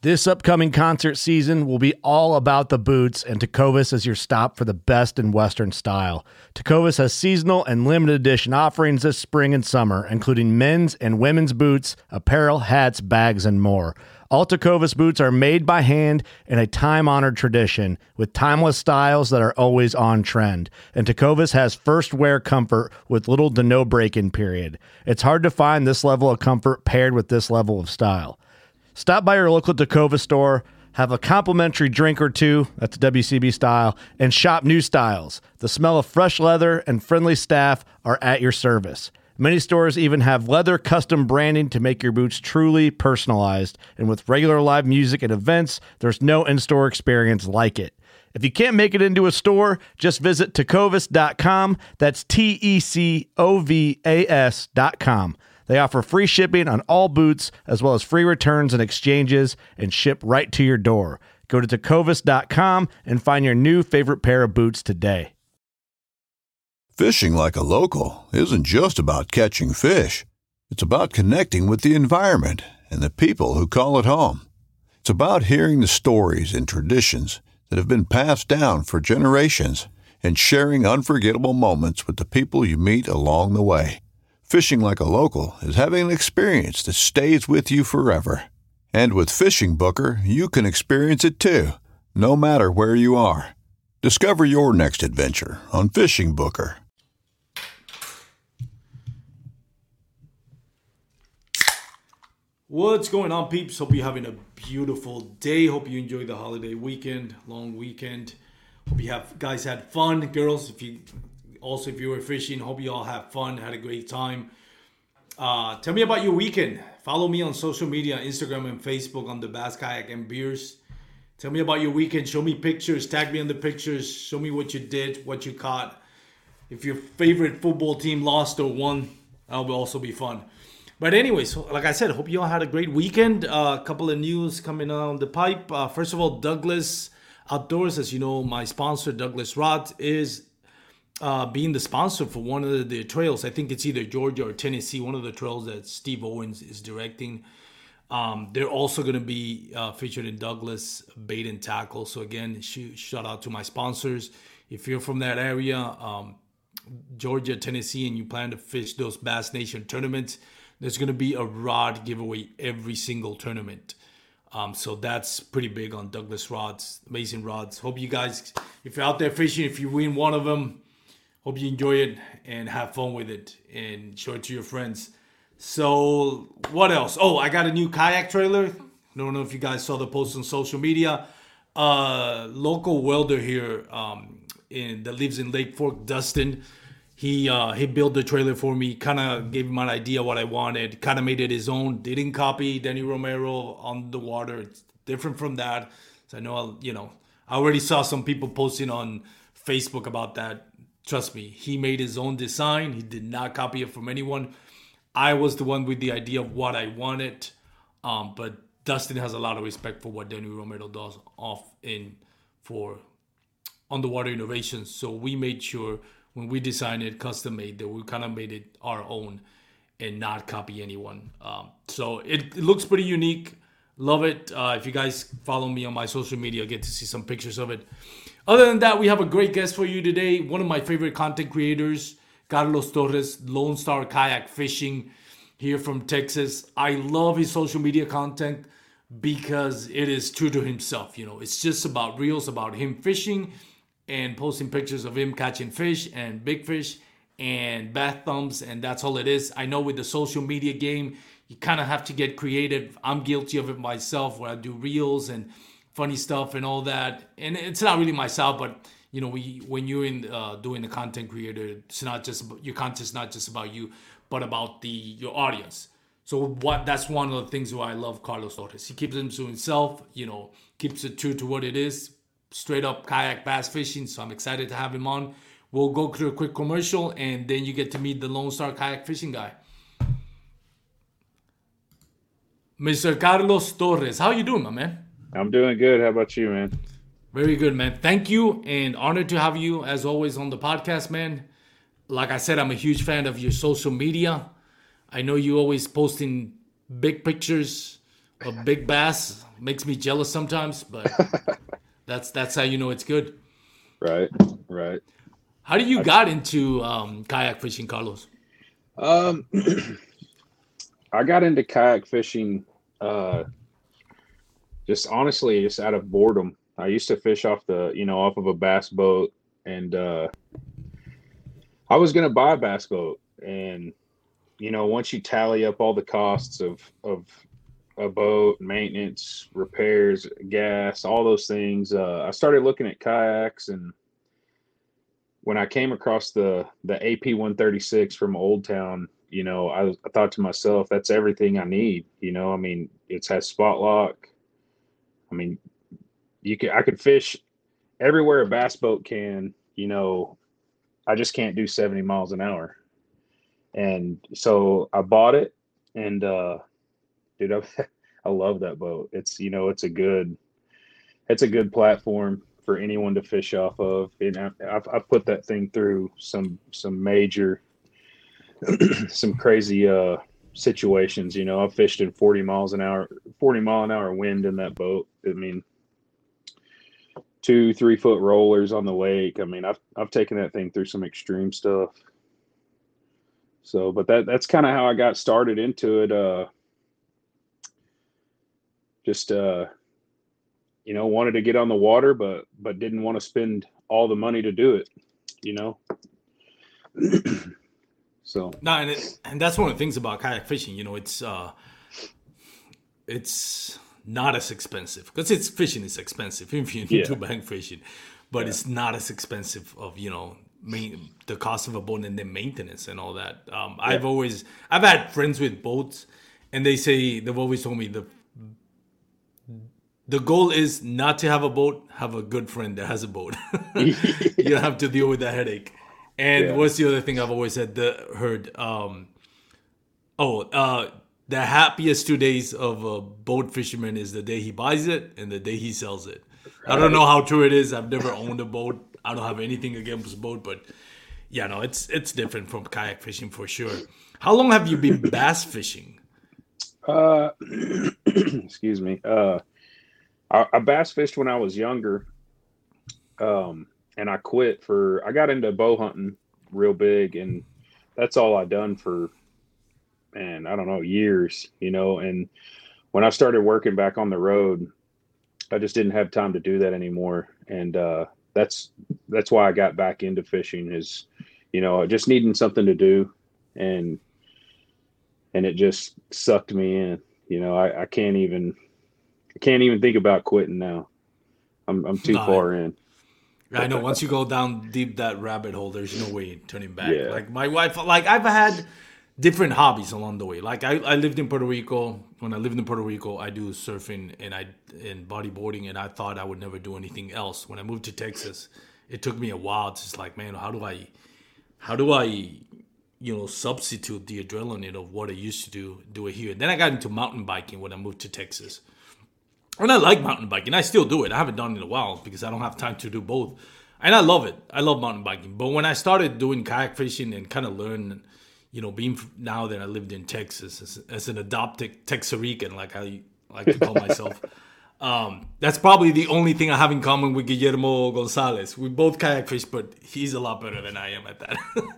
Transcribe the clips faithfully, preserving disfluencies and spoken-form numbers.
This upcoming concert season will be all about the boots, and Tecovas is your stop for the best in Western style. Tecovas has seasonal and limited edition offerings this spring and summer, including men's and women's boots, apparel, hats, bags, and more. All Tecovas boots are made by hand in a time-honored tradition with timeless styles that are always on trend. And Tecovas has first wear comfort with little to no break-in period. It's hard to find this level of comfort paired with this level of style. Stop by your local Tecovas store, have a complimentary drink or two, that's W C B style, and shop new styles. The smell of fresh leather and friendly staff are at your service. Many stores even have leather custom branding to make your boots truly personalized. And with regular live music and events, there's no in-store experience like it. If you can't make it into a store, just visit tecovas dot com. That's T E C O V A S dot com. They offer free shipping on all boots, as well as free returns and exchanges, and ship right to your door. Go to tecovas dot com and find your new favorite pair of boots today. Fishing like a local isn't just about catching fish. It's about connecting with the environment and the people who call it home. It's about hearing the stories and traditions that have been passed down for generations and sharing unforgettable moments with the people you meet along the way. Fishing like a local is having an experience that stays with you forever. And with Fishing Booker, you can experience it too, no matter where you are. Discover your next adventure on Fishing Booker. What's going on, peeps? Hope you're having a beautiful day. Hope you enjoy the holiday weekend, long weekend. Hope you have guys had fun. Girls, if you also if you were fishing, hope you all have fun, had a great time. Uh, tell me about your weekend. Follow me on social media, Instagram and Facebook on the Bass Kayak and Beers. Tell me about your weekend. Show me pictures. Tag me in the pictures. Show me what you did, what you caught. If your favorite football team lost or won, that will also be fun. But anyways, like I said, hope you all had a great weekend. Uh, a couple of news coming on the pipe. Uh, first of all, Douglas Outdoors, as you know, my sponsor, Douglas Rods, is uh, being the sponsor for one of the, the trails. I think it's either Georgia or Tennessee, one of the trails that Steve Owens is directing. Um, they're also going to be uh, featured in Douglas Bait and Tackle. So again, sh- shout out to my sponsors. If you're from that area, um, Georgia, Tennessee, and you plan to fish those Bass Nation tournaments, there's going to be a rod giveaway every single tournament. Um, so that's pretty big on Douglas Rods, amazing rods. Hope you guys, if you're out there fishing, if you win one of them, hope you enjoy it and have fun with it and show it to your friends. So what else? Oh, I got a new kayak trailer. I don't know if you guys saw the post on social media. Uh, local welder here um, in that lives in Lake Fork, Dustin. He uh, he built the trailer for me, kind of gave him an idea what I wanted, kind of made it his own. Didn't copy Danny Romero on the water. It's different from that. So I know, I'll, you know, I already saw some people posting on Facebook about that. Trust me, he made his own design. He did not copy it from anyone. I was the one with the idea of what I wanted. Um, but Dustin has a lot of respect for what Danny Romero does off in for underwater innovations. So we made sure when we designed it, custom made, that we kind of made it our own and not copy anyone. Um, so it, it looks pretty unique. Love it. Uh, if you guys follow me on my social media, get to see some pictures of it. Other than that, we have a great guest for you today. One of my favorite content creators, Carlos Torres, Lone Star Kayak Fishing here from Texas. I love his social media content because it is true to himself. You know, it's just about reels about him fishing and posting pictures of him catching fish and big fish and bath thumbs, and that's all it is. I know with the social media game, you kind of have to get creative. I'm guilty of it myself, where I do reels and funny stuff and all that. And it's not really myself, but you know, we when you're in uh, doing the content creator, it's not just about, your content's not just about you, but about the your audience. So what that's one of the things why I love Carlos Torres. He keeps it to himself, you know, keeps it true to what it is. Straight up kayak bass fishing, so I'm excited to have him on. We'll go through a quick commercial, and then you get to meet the Lone Star Kayak Fishing guy, Mister Carlos Torres. How you doing, my man? I'm doing good. How about you, man? Very good, man. Thank you, and honored to have you, as always, on the podcast, man. Like I said, I'm a huge fan of your social media. I know you always posting big pictures a big bass makes me jealous sometimes, but that's that's how you know it's good. Right, right. How do you got into um, kayak fishing, Carlos? Um, I got into kayak fishing, uh, just honestly, just out of boredom. I used to fish off the, you know, off of a bass boat, and uh, I was gonna buy a bass boat, and you know, once you tally up all the costs of of a boat, maintenance, repairs, gas, all those things, uh, I started looking at kayaks. And when I came across the the A P one thirty-six from Old Town, you know, I, I thought to myself, that's everything I need. You know, I mean, it has spot lock. I mean, you could I could fish everywhere a bass boat can. You know, I just can't do seventy miles an hour. And so I bought it, and uh, dude, I, I love that boat. It's, you know, it's a good, it's a good platform for anyone to fish off of. And I, I've, I've put that thing through some, some major, some crazy uh, situations. You know, I've fished in forty miles an hour, forty mile an hour wind in that boat. I mean, two, three foot rollers on the lake. I mean, I've, I've taken that thing through some extreme stuff. So, but that, that's kind of how I got started into it. Uh, just, uh, you know, wanted to get on the water, but, but didn't want to spend all the money to do it, you know? So. No, and, it, and that's one of the things about kayak fishing, you know, it's, uh, it's not as expensive because it's fishing is expensive if you need Yeah. to bank fishing, but Yeah. it's not as expensive of, you know, main, the cost of a boat and the maintenance and all that. Um, Yeah. I've always, I've had friends with boats, and they say, they've always told me the the goal is not to have a boat, have a good friend that has a boat. You don't have to deal with that headache. And Yeah. what's the other thing I've always said, the, heard? Um, oh, uh, the happiest two days of a boat fisherman is the day he buys it and the day he sells it. I don't know how true it is. I've never owned a boat. I don't have anything against a boat, but yeah, no, it's it's different from kayak fishing for sure. How long have you been bass fishing? Uh, excuse me. Uh, I, I bass fished when I was younger. Um, and I quit for, I got into bow hunting real big, and that's all I done for, man, I don't know, years, you know. And when I started working back on the road, I just didn't have time to do that anymore. And, uh, that's, that's why I got back into fishing is, you know, just needing something to do. And, and it just sucked me in, you know, I, I can't even, I can't even think about quitting now. I'm, I'm too No, far in. I know once you go down deep that rabbit hole, there's no way turning back. Yeah. Like my wife, like I've had different hobbies along the way. Like I, I lived in Puerto Rico. When I lived in Puerto Rico, I do surfing and I and bodyboarding, and I thought I would never do anything else. When I moved to Texas, it took me a while. It's just like, man, how do I, how do I, you know, substitute the adrenaline of what I used to do, do it here. Then I got into mountain biking when I moved to Texas. And I like mountain biking. I still do it. I haven't done it in a while because I don't have time to do both. And I love it. I love mountain biking. But when I started doing kayak fishing and kind of learn, you know, being now that I lived in Texas as, as an adopted Texarican, like I like to call myself, um, that's probably the only thing I have in common with Guillermo Gonzalez. We both kayak fish, but he's a lot better than I am at that.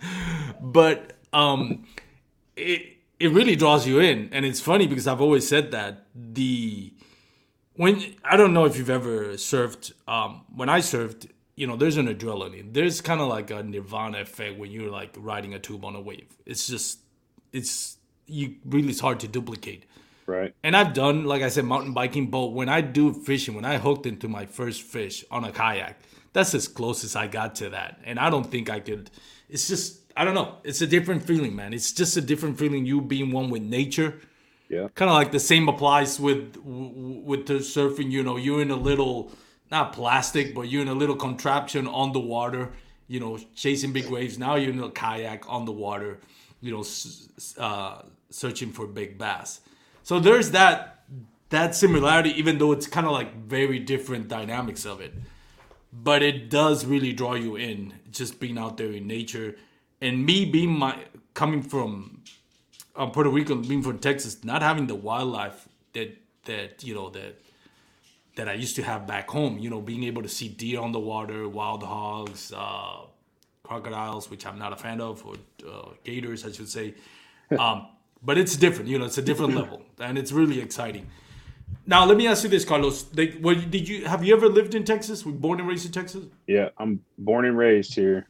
But um, it it really draws you in. And it's funny because I've always said that the... When I don't know if you've ever surfed. Um, when I surfed, you know, there's an adrenaline. There's kind of like a nirvana effect when you're like riding a tube on a wave. It's just, it's you really it's hard to duplicate. Right. And I've done, like I said, mountain biking. But when I do fishing, when I hooked into my first fish on a kayak, that's as close as I got to that. And I don't think I could. It's just, I don't know. It's a different feeling, man. It's just a different feeling. You being one with nature. Yeah. Kind of like the same applies with with the surfing. You know, you're in a little, not plastic, but you're in a little contraption on the water, you know, chasing big waves. Now you're in a kayak on the water, you know, uh, searching for big bass. So there's that that similarity, even though it's kind of like very different dynamics of it. But it does really draw you in, just being out there in nature. And me being my coming from... Um, Puerto Rico, being from Texas, not having the wildlife that that you know that that I used to have back home. You know, being able to see deer on the water, wild hogs, uh, crocodiles, which I'm not a fan of, or uh, gators, I should say. Um, but it's different. You know, it's a different level, and it's really exciting. Now, let me ask you this, Carlos. They, well, did you have you ever lived in Texas? Were you born and raised in Texas? Yeah, I'm born and raised here.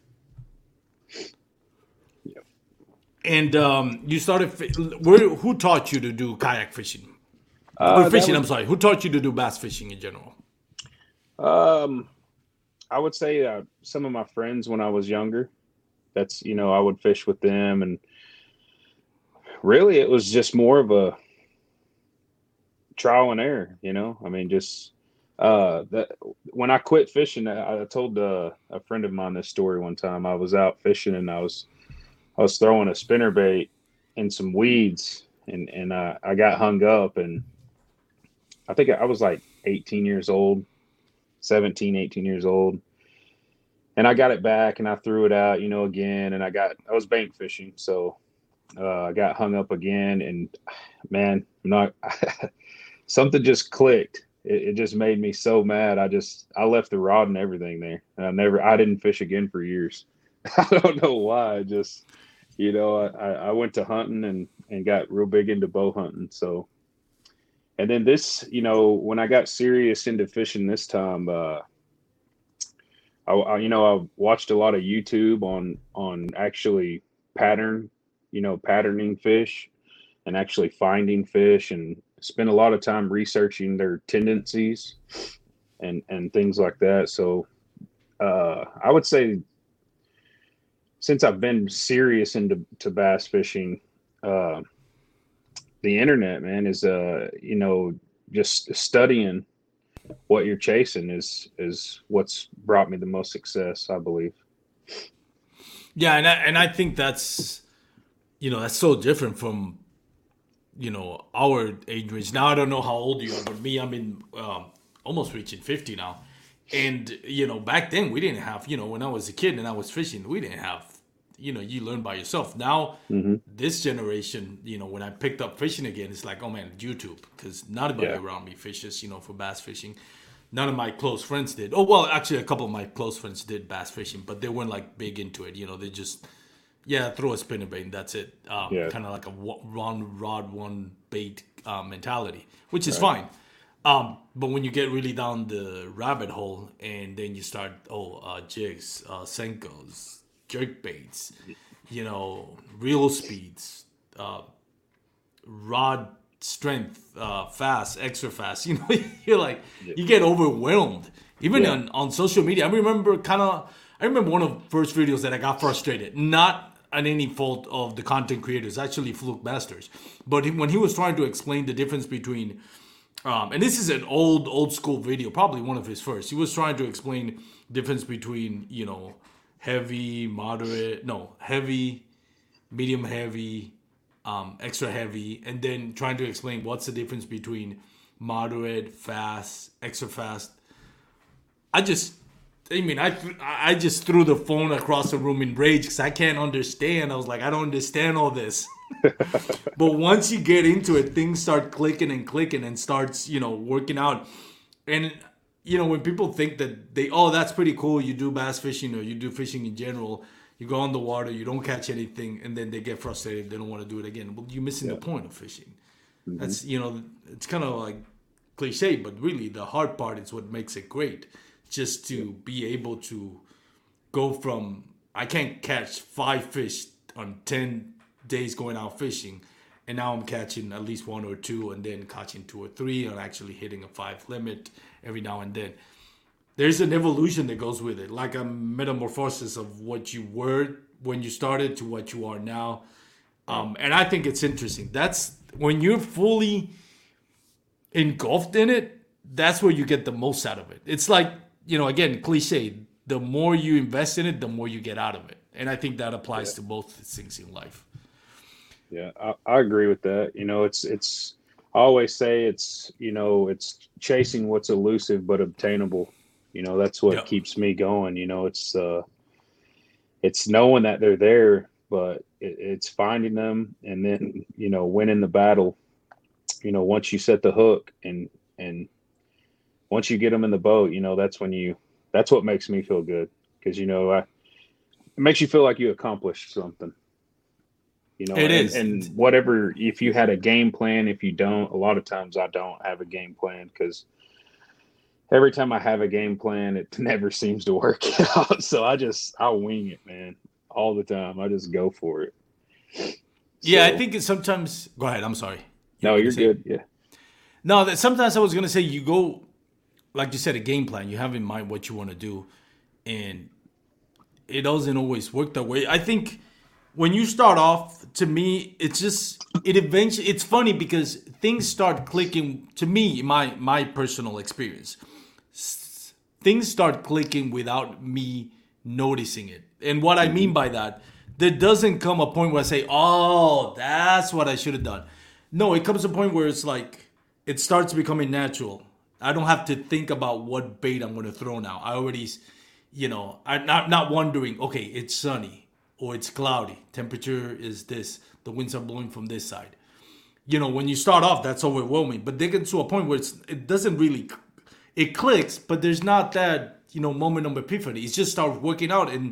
Yeah. And um, you started. Where, who taught you to do kayak fishing? Uh, or fishing, was, I'm sorry. Who taught you to do bass fishing in general? Um, I would say uh, some of my friends when I was younger. That's, you know, I would fish with them. And really, it was just more of a trial and error, you know? I mean, just uh, that, when I quit fishing, I, I told uh, a friend of mine this story one time. I was out fishing and I was I was throwing a spinnerbait in some weeds, and, and uh, I got hung up, and I think I was like eighteen years old, seventeen, eighteen years old. And I got it back and I threw it out, you know, again. And I got, I was bank fishing. So uh, I got hung up again. And man, I'm not, something just clicked. It, it just made me so mad. I just, I left the rod and everything there. And I never, I didn't fish again for years. I don't know why. I just, you know, I, I went to hunting and, and got real big into bow hunting. So, and then this, you know, when I got serious into fishing this time, uh, I, I, you know, I watched a lot of YouTube on on actually pattern, you know, patterning fish and actually finding fish, and spent a lot of time researching their tendencies and and things like that. So uh, I would say since I've been serious into to bass fishing, uh, the internet, man, is, uh, you know, just studying what you're chasing is, is what's brought me the most success, I believe. Yeah. And I, and I think that's, you know, that's so different from, you know, our age range. Now, I don't know how old you are, but me, I'm in, um, almost reaching fifty now. And, you know, back then we didn't have, you know, when I was a kid and I was fishing, we didn't have, you know, you learn by yourself. Now, mm-hmm. this generation, you know, when I picked up fishing again, it's like, oh man, YouTube, because nobody yeah. around me fishes, you know, for bass fishing. None of my close friends did. Oh, well, actually, a couple of my close friends did bass fishing, but they weren't like big into it. You know, they just, yeah, throw a spinnerbait and that's it. Um, yeah. Kind of like a one rod, one bait uh, mentality, which is right. fine. Um, but when you get really down the rabbit hole and then you start, oh, uh, jigs, uh, Senkos, jerk baits, you know, reel speeds, uh, rod strength, uh, fast, extra fast. You know, you're like, yeah. you get overwhelmed. Even yeah. on, on social media, I remember kind of, I remember one of the first videos that I got frustrated. Not on any fault of the content creators, actually Fluke Masters. But he, when he was trying to explain the difference between, um, and this is an old, old school video, probably one of his first. He was trying to explain the difference between, you know, heavy, moderate, no, heavy, medium heavy, um, extra heavy, and then trying to explain what's the difference between moderate, fast, extra fast. I just, I mean, I I just threw the phone across the room in rage because I can't understand. I was like, I don't understand all this. But once you get into it, things start clicking and clicking and starts, you know, working out. And you know, when people think that they, oh, that's pretty cool, you do bass fishing or you do fishing in general, you go on the water, you don't catch anything, and then they get frustrated, they don't want to do it again. Well, you're missing yeah. the point of fishing. Mm-hmm. That's, you know, it's kind of like cliche, but really the hard part is what makes it great. Just to yeah. be able to go from, I can't catch five fish on ten days going out fishing, and now I'm catching at least one or two, and then catching two or three, and actually hitting a five limit every now and then. There's an evolution that goes with it, like a metamorphosis of what you were when you started to what you are now. Um, and I think it's interesting. That's when you're fully engulfed in it, that's where you get the most out of it. It's like, you know, again, cliche, the more you invest in it, the more you get out of it. And I think that applies yeah. to both things in life. Yeah, I, I agree with that. You know, it's, it's, I always say it's, you know, it's chasing what's elusive but obtainable. You know, that's what yep. keeps me going. You know, it's, uh, it's knowing that they're there, but it, it's finding them and then, you know, winning the battle you know, once you set the hook and and once you get them in the boat, you know, that's when you that's what makes me feel good, because you know I, it makes you feel like you accomplished something. You know, It and, is. and whatever, if you had a game plan, if you don't, a lot of times I don't have a game plan, because every time I have a game plan, it never seems to work out. So I just, I wing it, man, all the time. I just go for it. Yeah, So- I think it's sometimes. Go ahead. I'm sorry. You No, were you're gonna say- good. Yeah. No, that sometimes I was gonna say you go, like you said, a game plan. You have in mind what you want to do, and it doesn't always work that way. I think when you start off, to me, it's just it eventually. It's funny because things start clicking. To me, my my personal experience, s- things start clicking without me noticing it. And what I mean by that, there doesn't come a point where I say, "Oh, that's what I should have done." No, it comes to a point where it's like it starts becoming natural. I don't have to think about what bait I'm going to throw now. I already, you know, I'm not not wondering. Okay, it's sunny or it's cloudy. Temperature is this. The winds are blowing from this side. You know, when you start off, that's overwhelming. But they get to a point where it's it doesn't really, it clicks, but there's not that, you know, moment of epiphany. It just starts working out, and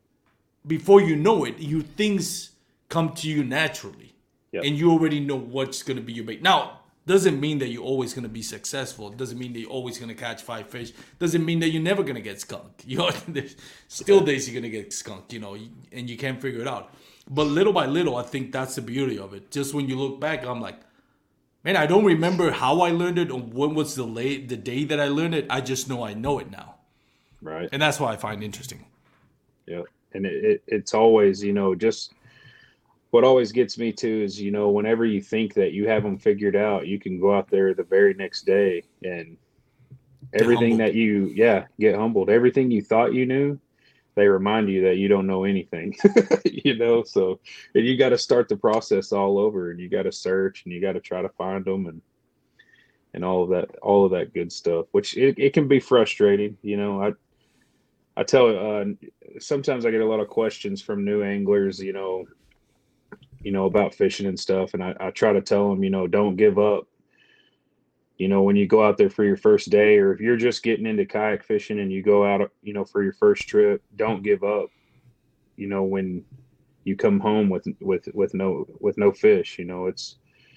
before you know it, you things come to you naturally, Yep. and you already know what's going to be your bait. Now, doesn't mean that you're always going to be successful. Doesn't mean that you're always going to catch five fish. Doesn't mean that you're never going to get skunked. You know, there's still days you're going to get skunked, you know, and you can't figure it out. But little by little, I think that's the beauty of it. Just when you look back, I'm like, man, I don't remember how I learned it or when was the late, the day that I learned it. I just know I know it now. Right. And that's what I find interesting. Yeah. And it, it, it's always, you know, just what always gets me too is, you know, whenever you think that you have them figured out, you can go out there the very next day and everything humbled. that you, yeah, get humbled. Everything you thought you knew, they remind you that you don't know anything, you know? So and you got to start the process all over, and you got to search, and you got to try to find them, and, and all of that, all of that good stuff, which it, it can be frustrating. You know, I, I tell, uh, sometimes I get a lot of questions from new anglers, you know, you know, about fishing and stuff. And I, I try to tell them, you know, don't give up. You know, when you go out there for your first day, or if you're just getting into kayak fishing and you go out, you know, for your first trip, don't give up. You know, when you come home with, with, with no, with no fish, you know, it's,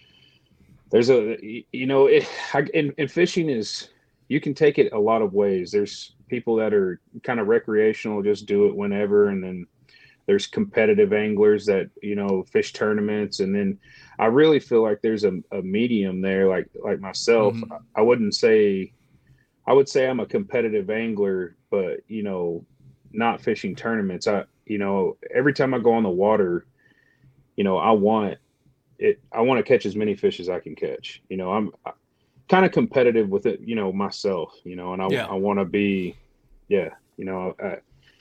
there's a, you know, it, I, and, and fishing is, you can take it a lot of ways. There's people that are kind of recreational, just do it whenever. And then there's competitive anglers that, you know, fish tournaments. And then I really feel like there's a, a medium there, like, like myself. Mhm. I wouldn't say, I would say I'm a competitive angler, but, you know, not fishing tournaments. I, you know, every time I go on the water, you know, I want it, I want to catch as many fish as I can catch. You know, I'm kind of competitive with it, you know, myself, you know, and I, Yeah. I want to be, yeah, you know, I,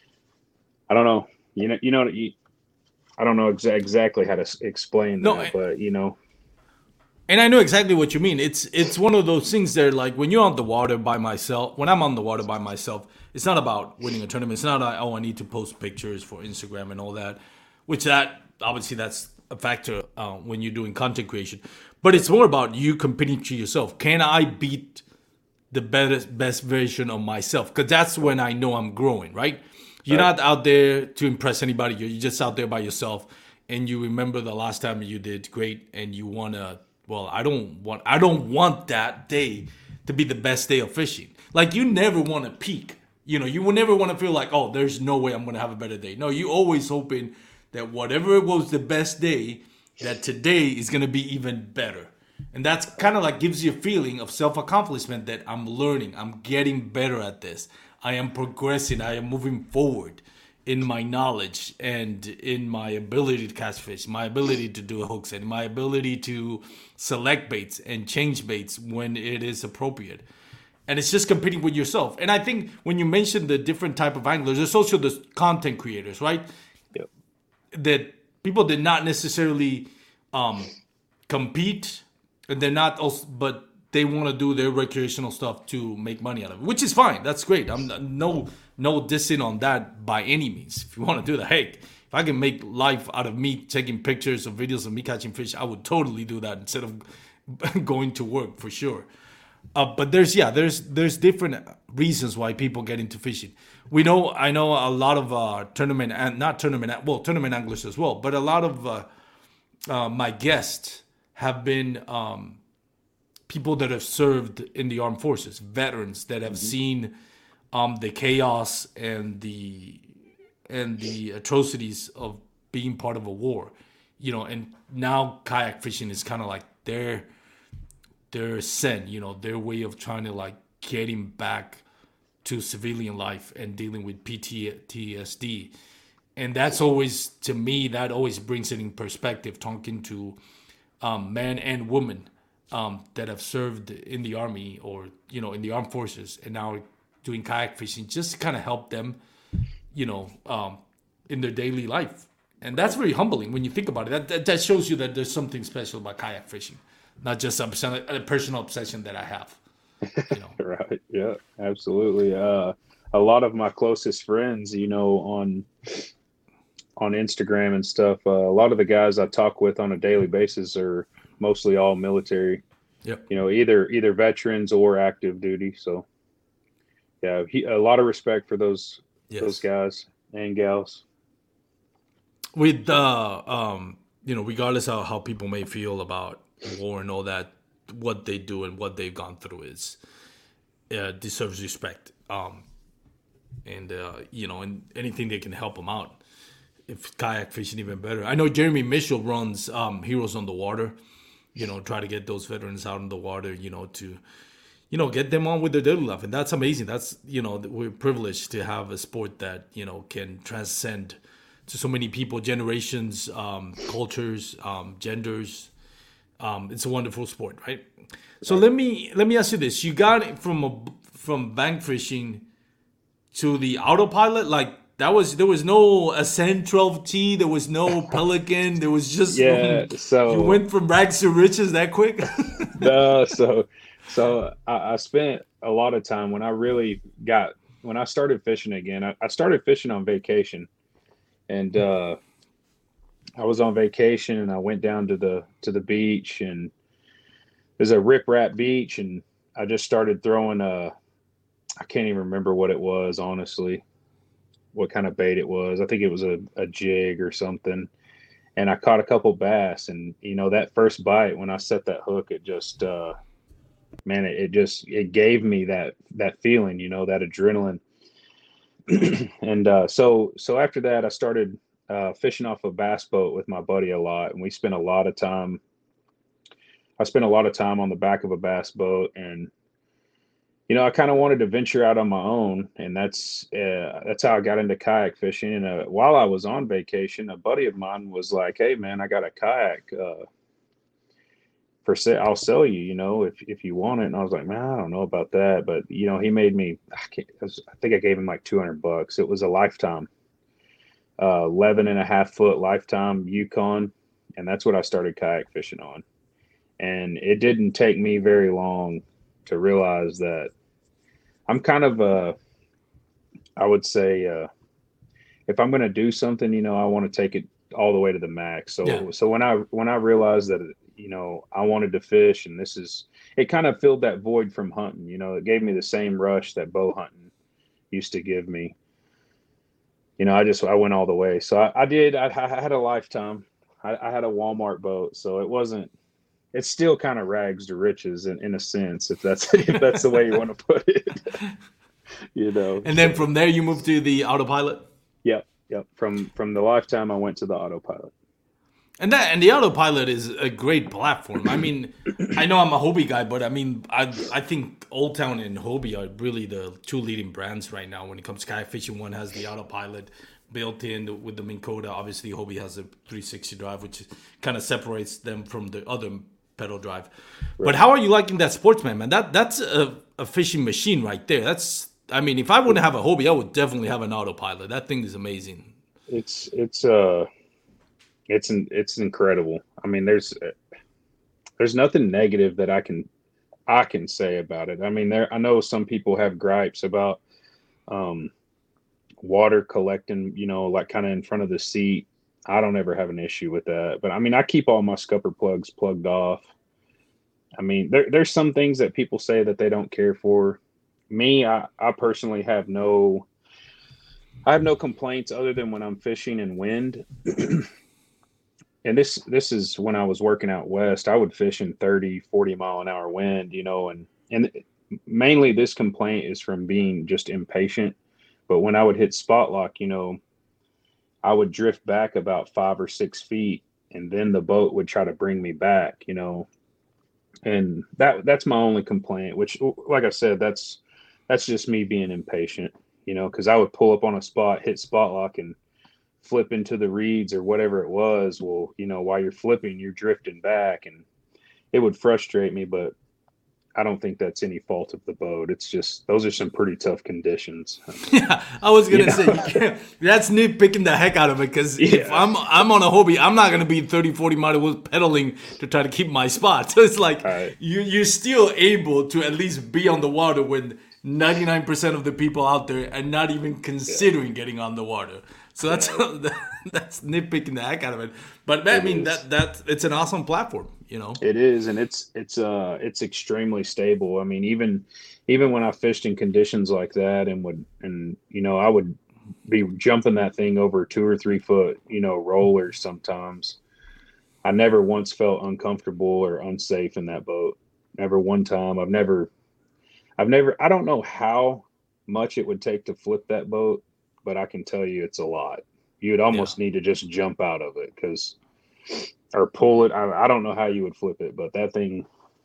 I don't know. You know, you know, you, I don't know exa- exactly how to s- explain No, that, I- but you know, And I know exactly what you mean. It's it's one of those things that, like, when you're on the water by myself, when I'm on the water by myself, it's not about winning a tournament. It's not like, oh, I need to post pictures for Instagram and all that, which that, obviously, that's a factor uh, when you're doing content creation. But it's more about you competing to yourself. Can I beat the best, best version of myself? Because that's when I know I'm growing, right? You're not out there to impress anybody. You're just out there by yourself, and you remember the last time you did great, and you want to, well, I don't want I don't want that day to be the best day of fishing. Like, you never want to peak. You know, you will never want to feel like, oh, there's no way I'm going to have a better day. No, you always hoping that whatever was the best day, that today is going to be even better. And that's kind of like gives you a feeling of self-accomplishment that I'm learning. I'm getting better at this. I am progressing. I am moving forward in my knowledge and in my ability to catch fish, my ability to do hooks, and my ability to select baits and change baits when it is appropriate. And it's just competing with yourself. And I think when you mentioned the different type of anglers, there's also the content creators, right? Yep. That people did not necessarily um, compete, and they're not also, but they want to do their recreational stuff to make money out of it, which is fine. That's great. I'm no no dissing on that by any means. If you want to do that, hey, if I can make life out of me taking pictures or videos of me catching fish, I would totally do that instead of going to work for sure. Uh, but there's yeah, there's there's different reasons why people get into fishing. We know I know a lot of uh, tournament and not tournament well tournament anglers as well, but a lot of uh, uh, my guests have been um, people that have served in the armed forces, veterans that have mm-hmm. seen um, the chaos and the and the atrocities of being part of a war, you know, and now kayak fishing is kind of like their their sin, you know, their way of trying to like getting back to civilian life and dealing with P T S D. And that's always, to me, that always brings it in perspective, talking to um, men and women um, that have served in the Army or, you know, in the armed forces and now doing kayak fishing, just to kind of help them, you know, um, in their daily life. And that's very humbling when you think about it. That, that, that shows you that there's something special about kayak fishing, not just a, a personal obsession that I have. You know? Right. Yeah, absolutely. Uh, a lot of my closest friends, you know, on on Instagram and stuff, uh, a lot of the guys I talk with on a daily basis are mostly all military. Yep. You know, either either veterans or active duty. So, yeah, he, a lot of respect for those yes. those guys and gals. With uh, um, you know, regardless of how people may feel about war and all that, what they do and what they've gone through is uh, deserves respect. Um, and uh, you know, and anything that can help them out. If kayak fishing, even better. I know Jeremy Mitchell runs um, Heroes on the Water. You know, try to get those veterans out in the water. You know, to you know get them on with their daily life, and that's amazing. That's you know we're privileged to have a sport that you know can transcend to so many people, generations, um, cultures, um, genders. Um, it's a wonderful sport, right? So let me let me ask you this: you got it from a, from bank fishing to the autopilot, like that was there was no Ascend twelve T, there was no Pelican, there was just yeah. From, so you went from rags to riches that quick. No, so so I, I spent a lot of time when I really got when I started fishing again. I, I started fishing on vacation, and uh, I was on vacation and I went down to the to the beach, and there's a Rip Rap beach, and I just started throwing a I can't even remember what it was, honestly, what kind of bait it was. I think it was a, a jig or something. And I caught a couple bass, and, you know, that first bite, when I set that hook, it just, uh, man, it, it just, it gave me that, that feeling, you know, that adrenaline. and uh, so, so after that, I started uh, fishing off a bass boat with my buddy a lot. And we spent a lot of time, I spent a lot of time on the back of a bass boat, and, you know, I kind of wanted to venture out on my own, and that's uh, that's how I got into kayak fishing. And uh, while I was on vacation, a buddy of mine was like, "Hey, man, I got a kayak uh, for sale. I'll sell you, you know, if if you want it." And I was like, "Man, I don't know about that," but you know, he made me. I, can't, I, was, I think I gave him like two hundred bucks. It was a lifetime, uh, eleven and a half foot lifetime Yukon, and that's what I started kayak fishing on. And it didn't take me very long to realize that I'm kind of a, I would say, uh, if I'm going to do something, you know, I want to take it all the way to the max. So, yeah. so when I, when I realized that, you know, I wanted to fish, and this is, it kind of filled that void from hunting, you know, it gave me the same rush that bow hunting used to give me. You know, I just, I went all the way. So I, I did, I, I had a lifetime. I, I had a Walmart boat. So it wasn't, it's still kind of rags to riches in, in a sense, if that's if that's the way you want to put it. You know. And then from there you moved to the autopilot? Yep, yep. From from the lifetime I went to the autopilot. And that and the autopilot is a great platform. I mean, I know I'm a Hobie guy, but I mean I I think Old Town and Hobie are really the two leading brands right now when it comes to kayak fishing. One has the autopilot built in with the Minn Kota. Obviously Hobie has a three sixty drive, which kind of separates them from the other pedal drive. Right. But how are you liking that Sportsman, man? That that's a, a fishing machine right there. That's I mean, if I wouldn't have a Hobie, I would definitely have an autopilot. That thing is amazing. It's it's uh it's an, it's incredible. I mean, there's there's nothing negative that I can I can say about it. I mean, there I know some people have gripes about um water collecting, you know, like kind of in front of the seat. I don't ever have an issue with that. But I mean, I keep all my scupper plugs plugged off. I mean, there, there's some things that people say that they don't care for. Me, I, I personally have no, I have no complaints other than when I'm fishing in wind. And this, this is when I was working out west, I would fish in thirty, forty mile an hour wind, you know, and, and mainly this complaint is from being just impatient. But when I would hit spot lock, you know, I would drift back about five or six feet and then the boat would try to bring me back, you know. And that that's my only complaint, which, like I said, that's that's just me being impatient, you know, because I would pull up on a spot, hit spot lock, and flip into the reeds or whatever it was. Well, you know, while you're flipping, you're drifting back, and it would frustrate me. But I don't think that's any fault of the boat. It's just those are some pretty tough conditions. Yeah, I was gonna You say know? you can't, that's nitpicking the heck out of it because if Yeah. I'm I'm on a Hobie, I'm not gonna be thirty, forty miles pedaling to try to keep my spot. So it's like Right. you you're still able to at least be on the water when ninety-nine percent of the people out there are not even considering getting on the water. So that's that's nitpicking the heck out of it. But I It mean is. that that it's an awesome platform, you know. It is, and it's it's uh it's extremely stable. I mean, even even when I fished in conditions like that, and would and you know I would be jumping that thing over two or three foot, you know, rollers sometimes. I never once felt uncomfortable or unsafe in that boat. Never one time. I've never, I've never. I don't know how much it would take to flip that boat, but I can tell you it's a lot. You'd almost need to just jump out of it because. Or pull it. I, I don't know how you would flip it, but that thing,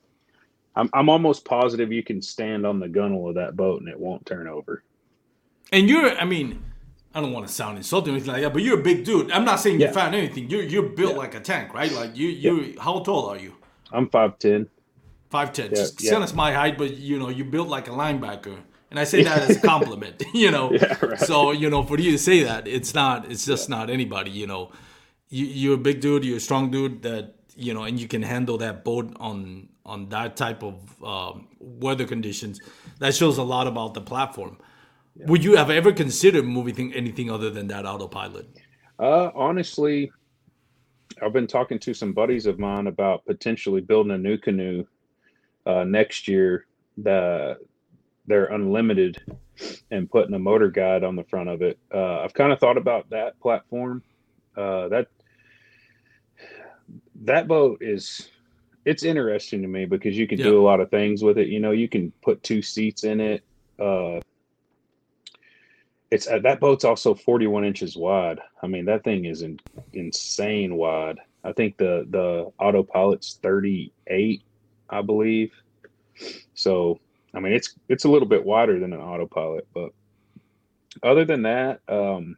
I'm I'm almost positive you can stand on the gunnel of that boat and it won't turn over. And you're, I mean, I don't want to sound insulting or anything like that, but you're a big dude. I'm not saying you're Yeah. fat or anything. You're you're built Yeah. like a tank, right? Like you you. How tall are you? I'm five ten. Five ten. Yeah, Just yeah. kind of my height, but you know, you built like a linebacker, and I say that as a compliment. You know, Yeah, right. so you know, for you to say that, it's not, it's just not anybody. You know, you, you're a big dude, you're a strong dude that you know, and you can handle that boat on on that type of um, weather conditions. That shows a lot about the platform. Would you have ever considered moving anything other than that autopilot? Uh, honestly, I've been talking to some buddies of mine about potentially building a new canoe uh, next year. The they're unlimited and putting a motor guide on the front of it. Uh, I've kind of thought about that platform. Uh, that that boat is it's interesting to me because you can Yeah. do a lot of things with it. You know, you can put two seats in it. Uh, it's uh, that boat's also forty-one inches wide. I mean, that thing is in, insane wide. I think the the autopilot's thirty-eight, I believe. So, I mean, it's it's a little bit wider than an autopilot, but other than that, um,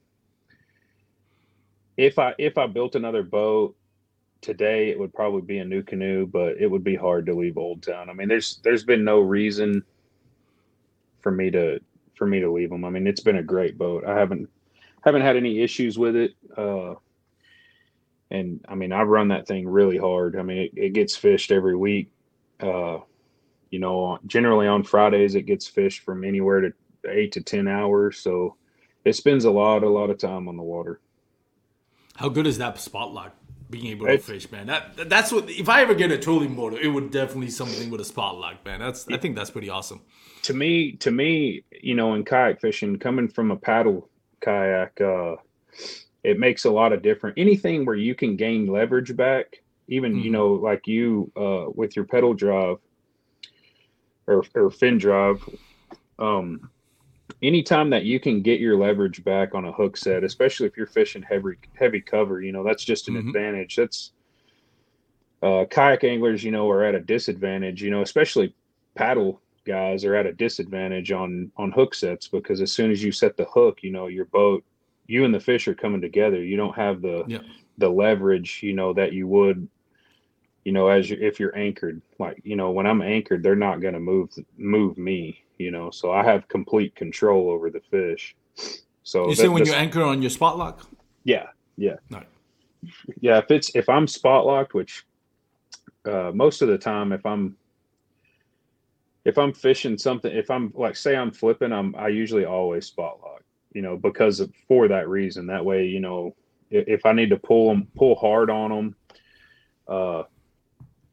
if I if I built another boat today, it would probably be a new canoe, but it would be hard to leave Old Town. I mean, there's there's been no reason for me to for me to leave them. I mean, it's been a great boat. I haven't haven't had any issues with it. Uh, and I mean, I run that thing really hard. I mean, it, it gets fished every week. Uh, you know, generally on Fridays, it gets fished from anywhere to eight to ten hours. So it spends a lot, a lot of time on the water. How good is that spot lock? Being able to It's- fish, man. That that's what. If I ever get a trolling motor, it would definitely something with a spot lock, man. That's I think that's pretty awesome. To me, to me, you know, in kayak fishing, coming from a paddle kayak, uh, it makes a lot of difference. Anything where you can gain leverage back, even you Mhm. know, like you uh, with your pedal drive or or fin drive. Um, anytime that you can get your leverage back on a hook set, especially if you're fishing heavy heavy cover, you know, that's just an Mhm. advantage. That's uh, kayak anglers, you know, are at a disadvantage. You know, especially paddle guys are at a disadvantage on on hook sets because as soon as you set the hook, you know, your boat, you and the fish are coming together. You don't have the Yeah. the leverage, you know, that you would, you know, as you, if you're anchored. Like, you know, when I'm anchored, they're not going to move move me, you know. So I have complete control over the fish. So You that- say when this- you anchor on your spot lock? yeah, yeah, No. yeah. If it's if I'm spot locked, which uh, most of the time, if I'm if I'm fishing something, if I'm like say I'm flipping, I'm I usually always spot lock, you know, because of, for that reason. That way, you know, if, if I need to pull them, pull hard on them, uh,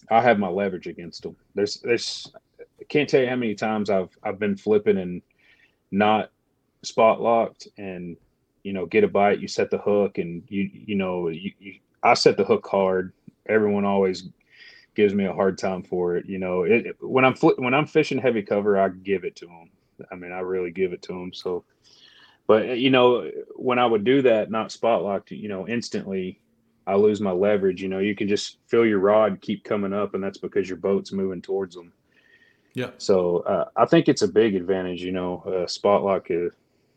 I have my leverage against them. There's, there's, I can't tell you how many times I've, I've been flipping and not spot locked, and you know, get a bite. You set the hook, and you, you know, you, you I set the hook hard. Everyone always gives me a hard time for it. You know, it, it, when I'm fl- when I'm fishing heavy cover, I give it to them. I mean, I really give it to them. So, but you know, when I would do that, not spot locked, you know, instantly I lose my leverage. You know, you can just feel your rod keep coming up, and that's because your boat's moving towards them. Yeah. So uh, I think it's a big advantage. You know, uh, spot lock is.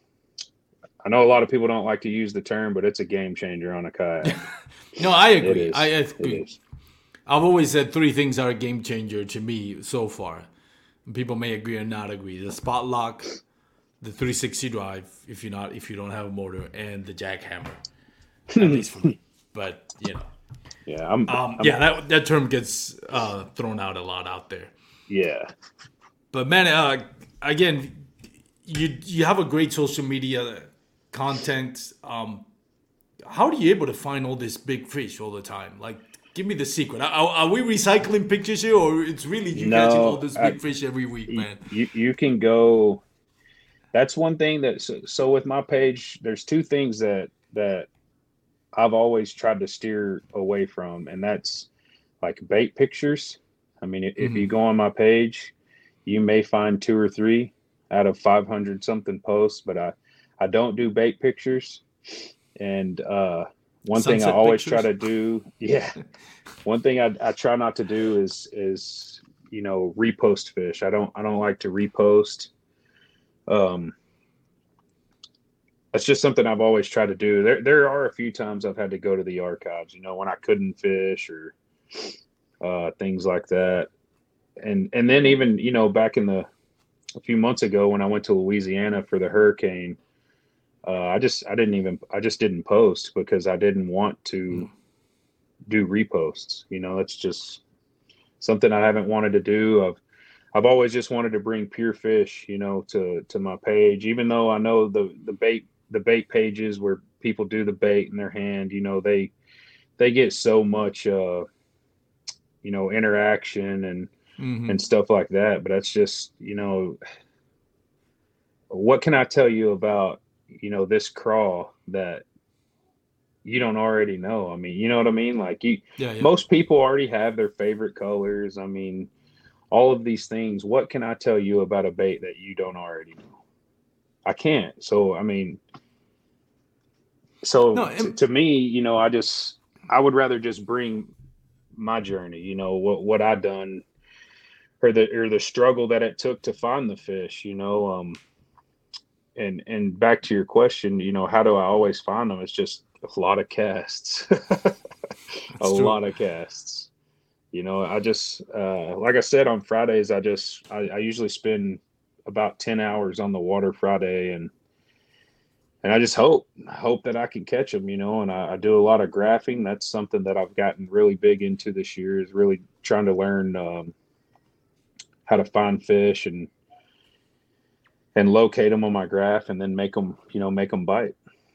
I know a lot of people don't like to use the term, but it's a game changer on a kayak. No, I agree. It is. I agree. It is. I've always said three things are a game changer to me so far. People may agree or not agree: the spot lock, the three sixty drive, if you're not, if you don't have a motor, and the jackhammer. At least for me. But you know, yeah, I'm, um, I'm, yeah, that that term gets uh, thrown out a lot out there. Yeah, but man, uh, again, you you have a great social media content. Um, how are you able to find all this big fish all the time? Like, give me the secret. Are, are we recycling pictures here, or it's really you no, catching all this big I, fish every week, man? You you can go. That's one thing that so, so with my page, there's two things that that I've always tried to steer away from, and that's like bait pictures. I mean, if, mm-hmm. if you go on my page, you may find two or three out of five hundred something posts, but I, I don't do bait pictures. And uh, one Sunset thing I always pictures. try to do, yeah, one thing I, I try not to do is is you know repost fish. I don't I don't like to repost. Um, that's just something I've always tried to do. There there are a few times I've had to go to the archives, you know, when I couldn't fish or uh, things like that. And and then even, you know, back in the a few months ago when I went to Louisiana for the hurricane, uh, I just I didn't even I just didn't post because I didn't want to do reposts. You know, that's just something I haven't wanted to do. I've I've always just wanted to bring pure fish, you know, to to my page, even though I know the the bait the bait pages where people do the bait in their hand, you know, they they get so much uh you know interaction and mm-hmm. and stuff like that. But that's just, you know, what can I tell you about, you know, this craw that you don't already know? I mean, you know what I mean? Like you, yeah, yeah. Most people already have their favorite colors. I mean, all of these things. What can I tell you about a bait that you don't already know? I can't. So, I mean, so no, it, t- to me, you know, I just, I would rather just bring my journey, you know, what, what I done or the, or the struggle that it took to find the fish, you know, um, and, and back to your question, you know, how do I always find them? It's just a lot of casts, a true. lot of casts. You know, I just, uh, like I said, on Fridays, I just, I, I usually spend about ten hours on the water Friday, and, and I just hope, hope that I can catch them, you know, and I, I do a lot of graphing. That's something that I've gotten really big into this year, is really trying to learn um, how to find fish and, and locate them on my graph and then make them, you know, make them bite.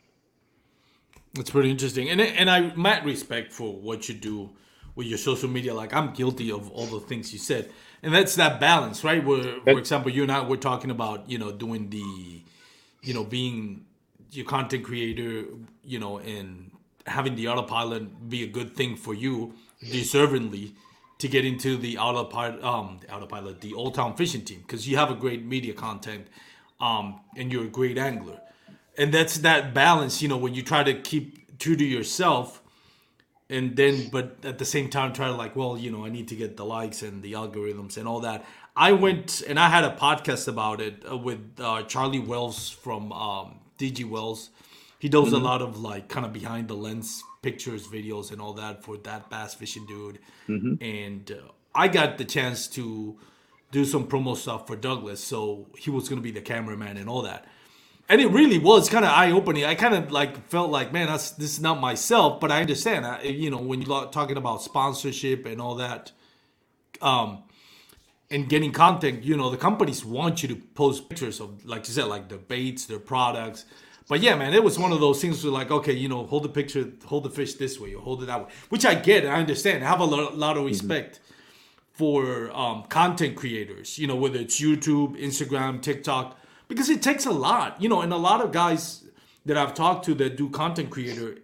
It's pretty interesting. And, and I mad respect for what you do with your social media. Like, I'm guilty of all the things you said. And that's that balance, right? Where, for example, you and I were talking about, you know, doing the, you know, being your content creator, you know, and having the autopilot be a good thing for you, deservedly, to get into the autopilot, um, the autopilot, the Old Town Fishing Team, because you have a great media content, um, and you're a great angler. And that's that balance, you know, when you try to keep true to yourself, and then, but at the same time, try to like, well, you know, I need to get the likes and the algorithms and all that. I went and I had a podcast about it uh, with uh, Charlie Wells from um, D G Wells. He does mm-hmm. a lot of like kind of behind the lens pictures, videos, and all that for That Bass Fishing Dude. Mm-hmm. And uh, I got the chance to do some promo stuff for Douglas, so he was going to be the cameraman and all that. And it really was kind of eye-opening. I kind of like felt like, man, that's this is not myself, but I understand. I, you know, when you're talking about sponsorship and all that, um, and getting content, you know, the companies want you to post pictures of, like you said, like their baits, their products. But yeah, man, it was one of those things where like, okay, you know, hold the picture, hold the fish this way, or hold it that way, which I get, I understand. I have a lot, lot of respect for um, content creators, you know, whether it's YouTube, Instagram, TikTok, because it takes a lot, you know, and a lot of guys that I've talked to that do content creator,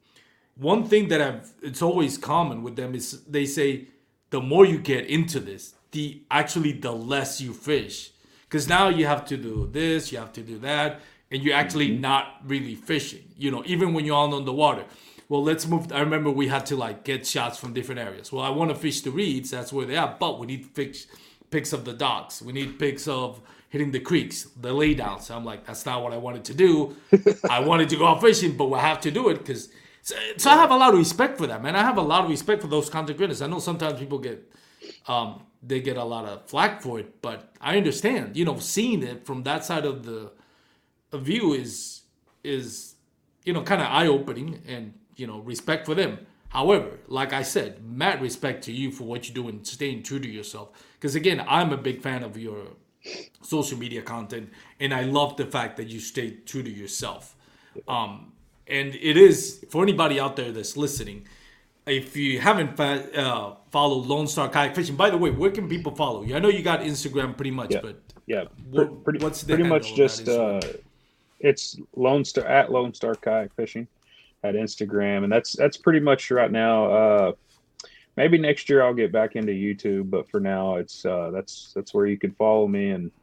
one thing that I've, it's always common with them is they say, the more you get into this, the actually the less you fish. Because now you have to do this, you have to do that, and you're actually not really fishing, you know, even when you're on on the water. Well, let's move. I remember we had to like get shots from different areas. Well, I want to fish the reeds. That's where they are. But we need pics, pics of the docks. We need pics of hitting the creeks, the laydowns. So I'm like, that's not what I wanted to do. I wanted to go out fishing, but we have to do it because. So, so I have a lot of respect for that, man. I have a lot of respect for those content creators. I know sometimes people get, um, they get a lot of flack for it, but I understand. You know, seeing it from that side of the view is is, you know, kind of eye opening and. You know, respect for them. However, like I said, mad respect to you for what you do and staying true to yourself. Because again, I'm a big fan of your social media content, and I love the fact that you stay true to yourself. Um, and it is for anybody out there that's listening. If you haven't fa- uh, followed Lone Star Kayak Fishing, by the way, where can people follow you? I know you got Instagram pretty much, yeah. but yeah, what, pretty, what's the pretty handle much of just that uh, Instagram? it's Lone Star at Lone Star Kayak Fishing. At Instagram, and that's that's pretty much right now. Uh, maybe next year I'll get back into YouTube, but for now it's uh, that's that's where you can follow me, and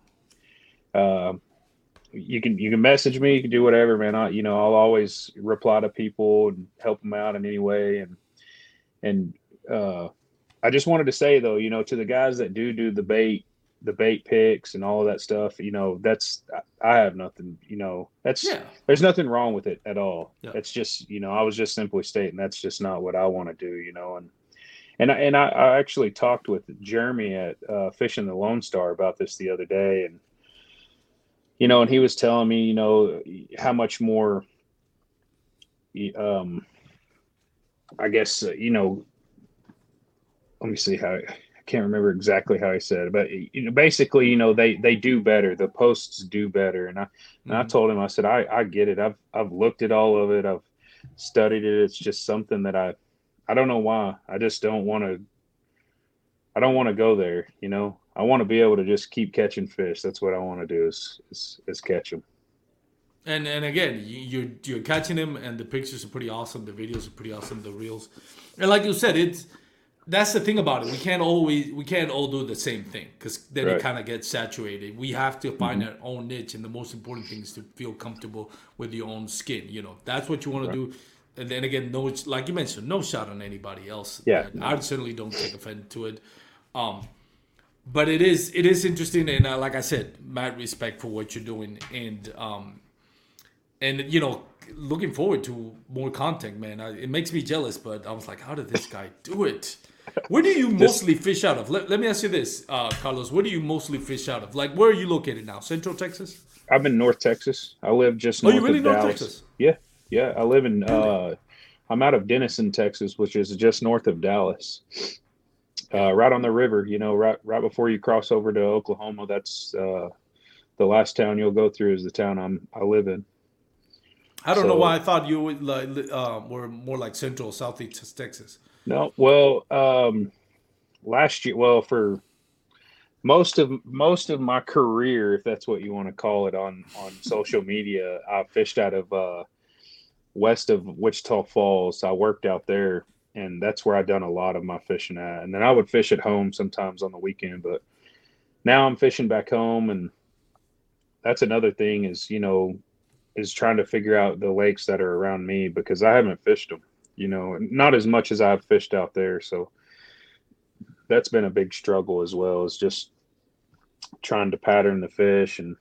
uh, you can you can message me, you can do whatever, man. I you know I'll always reply to people and help them out in any way, and and uh, I just wanted to say though, you know, to the guys that do do the bait. the bait picks and all of that stuff, you know, that's, I have nothing, you know, that's, Yeah. there's nothing wrong with it at all. Yeah. It's just, you know, I was just simply stating that's just not what I want to do, you know, and, and I, and I, I actually talked with Jeremy at uh, Fishing the Lone Star about this the other day. And, you know, and he was telling me, you know, how much more, um, I guess, uh, you know, let me see how, can't remember exactly how he said it, but you know, basically, you know, they they do better. The posts do better, and I and Mm-hmm. I told him, I said, I I get it. I've I've looked at all of it. I've studied it. It's just something that I I don't know why. I just don't want to. I don't want to go there. You know, I want to be able to just keep catching fish. That's what I want to do is is, is catch them. And and again, you, you're you're catching them, and the pictures are pretty awesome. The videos are pretty awesome. The reels, and like you said, it's. That's the thing about it. We can't always, we can't all do the same thing because then Right. it kind of gets saturated. We have to find Mm-hmm. our own niche, and the most important thing is to feel comfortable with your own skin. You know, that's what you want Right. to do. And then again, no, like you mentioned, no shot on anybody else. Yeah. I certainly don't take offense to it. Um, but it is, it is interesting, and uh, like I said, mad respect for what you're doing, and um, and you know, looking forward to more content, man. I, it makes me jealous, but I was like, how did this guy do it? Where do you mostly fish out of? Let, let me ask you this, uh, Carlos. Where do you mostly fish out of? Like, where are you located now? Central Texas? I'm in North Texas. I live just Oh, north you really of North Dallas. Texas? Yeah, yeah. I live in. Uh, I'm out of Denison, Texas, which is just north of Dallas, uh, right on the river. You know, right right before you cross over to Oklahoma. That's uh, the last town you'll go through is the town I'm I live in. I don't know So- why I thought you would, like, uh, were more like Central, Southeast Texas. No, well, um, last year, well, for most of most of my career, if that's what you want to call it, on on social media, I fished out of uh, west of Wichita Falls. I worked out there, and that's where I done a lot of my fishing at. And then I would fish at home sometimes on the weekend, but now I'm fishing back home, and that's another thing is, you know, is trying to figure out the lakes that are around me because I haven't fished them. You know, not as much as I've fished out there. So that's been a big struggle as well, is just trying to pattern the fish, and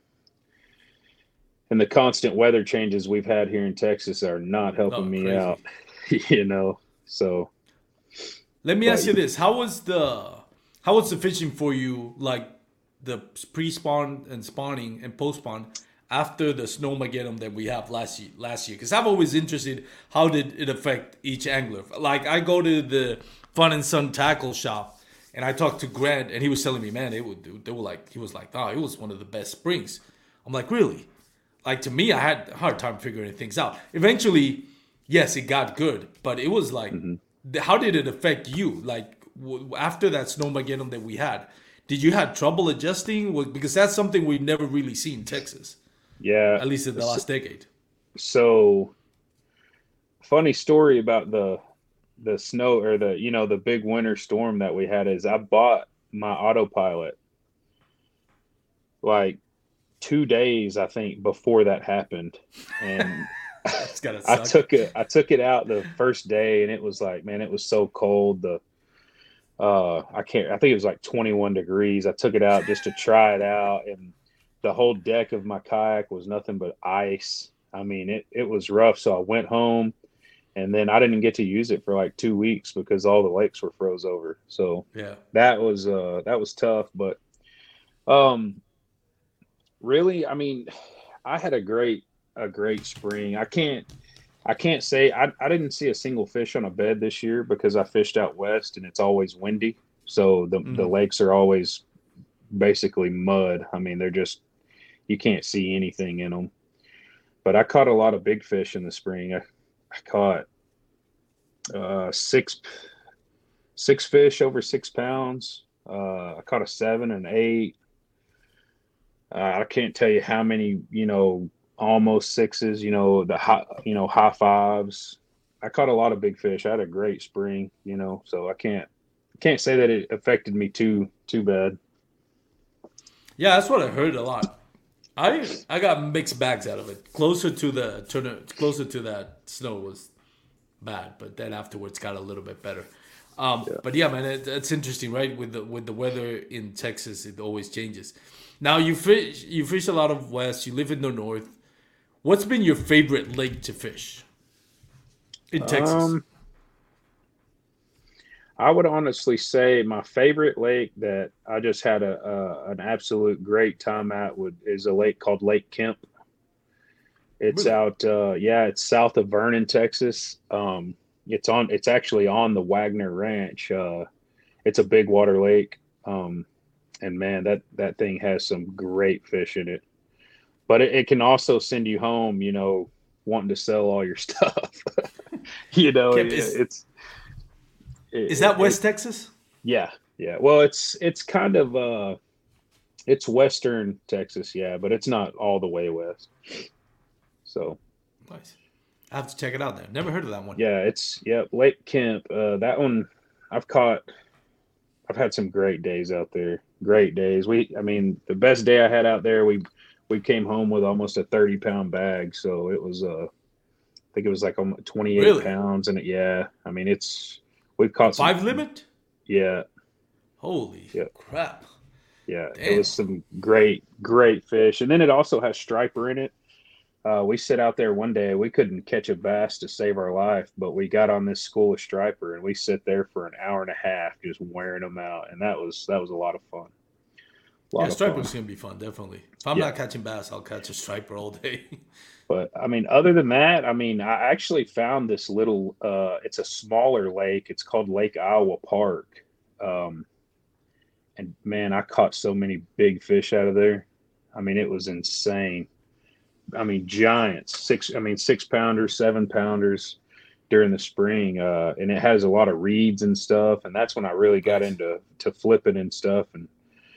and the constant weather changes we've had here in Texas are not helping Oh, me crazy. out, you know. So Let me But- ask you this: How was the how was the fishing for you? Like the pre-spawn and spawning and post-spawn after the snowmageddon that we have last year. Last year, because I'm always interested. How did it affect each angler? Like I go to the Fun and Sun tackle shop, and I talked to Grant, and he was telling me, man, they would they were like he was like, oh, it was one of the best springs. I'm like, really? Like to me, I had a hard time figuring things out. Eventually, yes, it got good, but it was like, th- how did it affect you? Like, w- after that Snowmageddon that we had, did you have trouble adjusting? Well, because that's something we've never really seen in Texas, Yeah. at least in the last decade. So, funny story about the the snow or the you know the big winter storm that we had is I bought my autopilot like two days I think before that happened, and It's gotta I suck. took it I took it out the first day, and it was like, man, it was so cold. The uh I can't I think it was like twenty-one degrees. I took it out just to try it out, and the whole deck of my kayak was nothing but ice. I mean, it it was rough. So I went home, and then I didn't get to use it for like two weeks because all the lakes were froze over. So Yeah. that was uh that was tough. But um really, I mean, I had a great a great spring. I can't I can't say I, I didn't see a single fish on a bed this year because I fished out west and it's always windy. So the, Mhm. the lakes are always basically mud. I mean, they're just, you can't see anything in them. But I caught a lot of big fish in the spring. I, I caught uh, six six fish over six pounds. Uh, I caught a seven and eight. Uh, I can't tell you how many, you know, almost sixes, you know, the high, you know, high fives. I caught a lot of big fish. I had a great spring, you know, so I can't can't say that it affected me too too bad. Yeah, that's what I heard a lot. I I got mixed bags out of it. Closer to the turn, closer to that snow was bad, but then afterwards got a little bit better. Um, Yeah. But yeah, man, it, it's interesting, right? With the with the weather in Texas, it always changes. Now you fish you fish a lot of west. You live in the north. What's been your favorite lake to fish in Texas? Um, I would honestly say my favorite lake that I just had a, a an absolute great time at would is a lake called Lake Kemp. It's Really? out, uh, yeah, it's south of Vernon, Texas. Um, it's on, it's actually on the Wagner Ranch. Uh, it's a big water lake, um, and man, that that thing has some great fish in it. But it, it can also send you home, you know, wanting to sell all your stuff. you know, Kemp it, is- it's it- Is that it- West Texas? yeah, yeah. Well, it's it's kind of uh it's western Texas, yeah, but it's not all the way west. So, Nice. I have to check it out there. Never heard of that one. yeah, it's yeah, Lake Kemp. Uh that one I've caught I've had some great days out there. Great days. We I mean, the best day I had out there, we we came home with almost a thirty pound bag, so it was uh I think it was like almost twenty-eight Really? pounds, and it, yeah, I mean, it's we've caught some, Five limit? yeah. Holy Yeah. crap. Yeah, Damn. it was some great, great fish. And then it also has striper in it. Uh, we sit out there one day, we couldn't catch a bass to save our life, but we got on this school of striper and we sit there for an hour and a half just wearing them out. And that was that was a lot of fun. A lot Yeah, of striper's fun. gonna be fun, definitely. If I'm Yeah. not catching bass, I'll catch a striper all day. But I mean, other than that, I mean, I actually found this little uh it's a smaller lake. It's called Lake Iowa Park. Um and man, I caught so many big fish out of there. I mean, it was insane. I mean, giants, six, I mean, six pounders, seven pounders during the spring. Uh, and it has a lot of reeds and stuff. And that's when I really got Nice. into to flipping and stuff. And,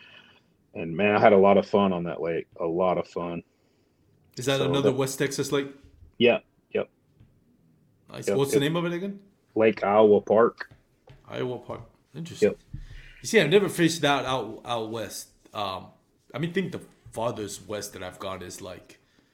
and man, I had a lot of fun on that lake, a lot of fun. Is that So another that- West Texas lake? Yeah. Yep. Nice. Yep, What's yep. the name of it again? Lake Iowa Park. Iowa Park. Interesting. Yep. You see, I've never fished that out out west. Um, I mean, think the farthest west that I've gone is like.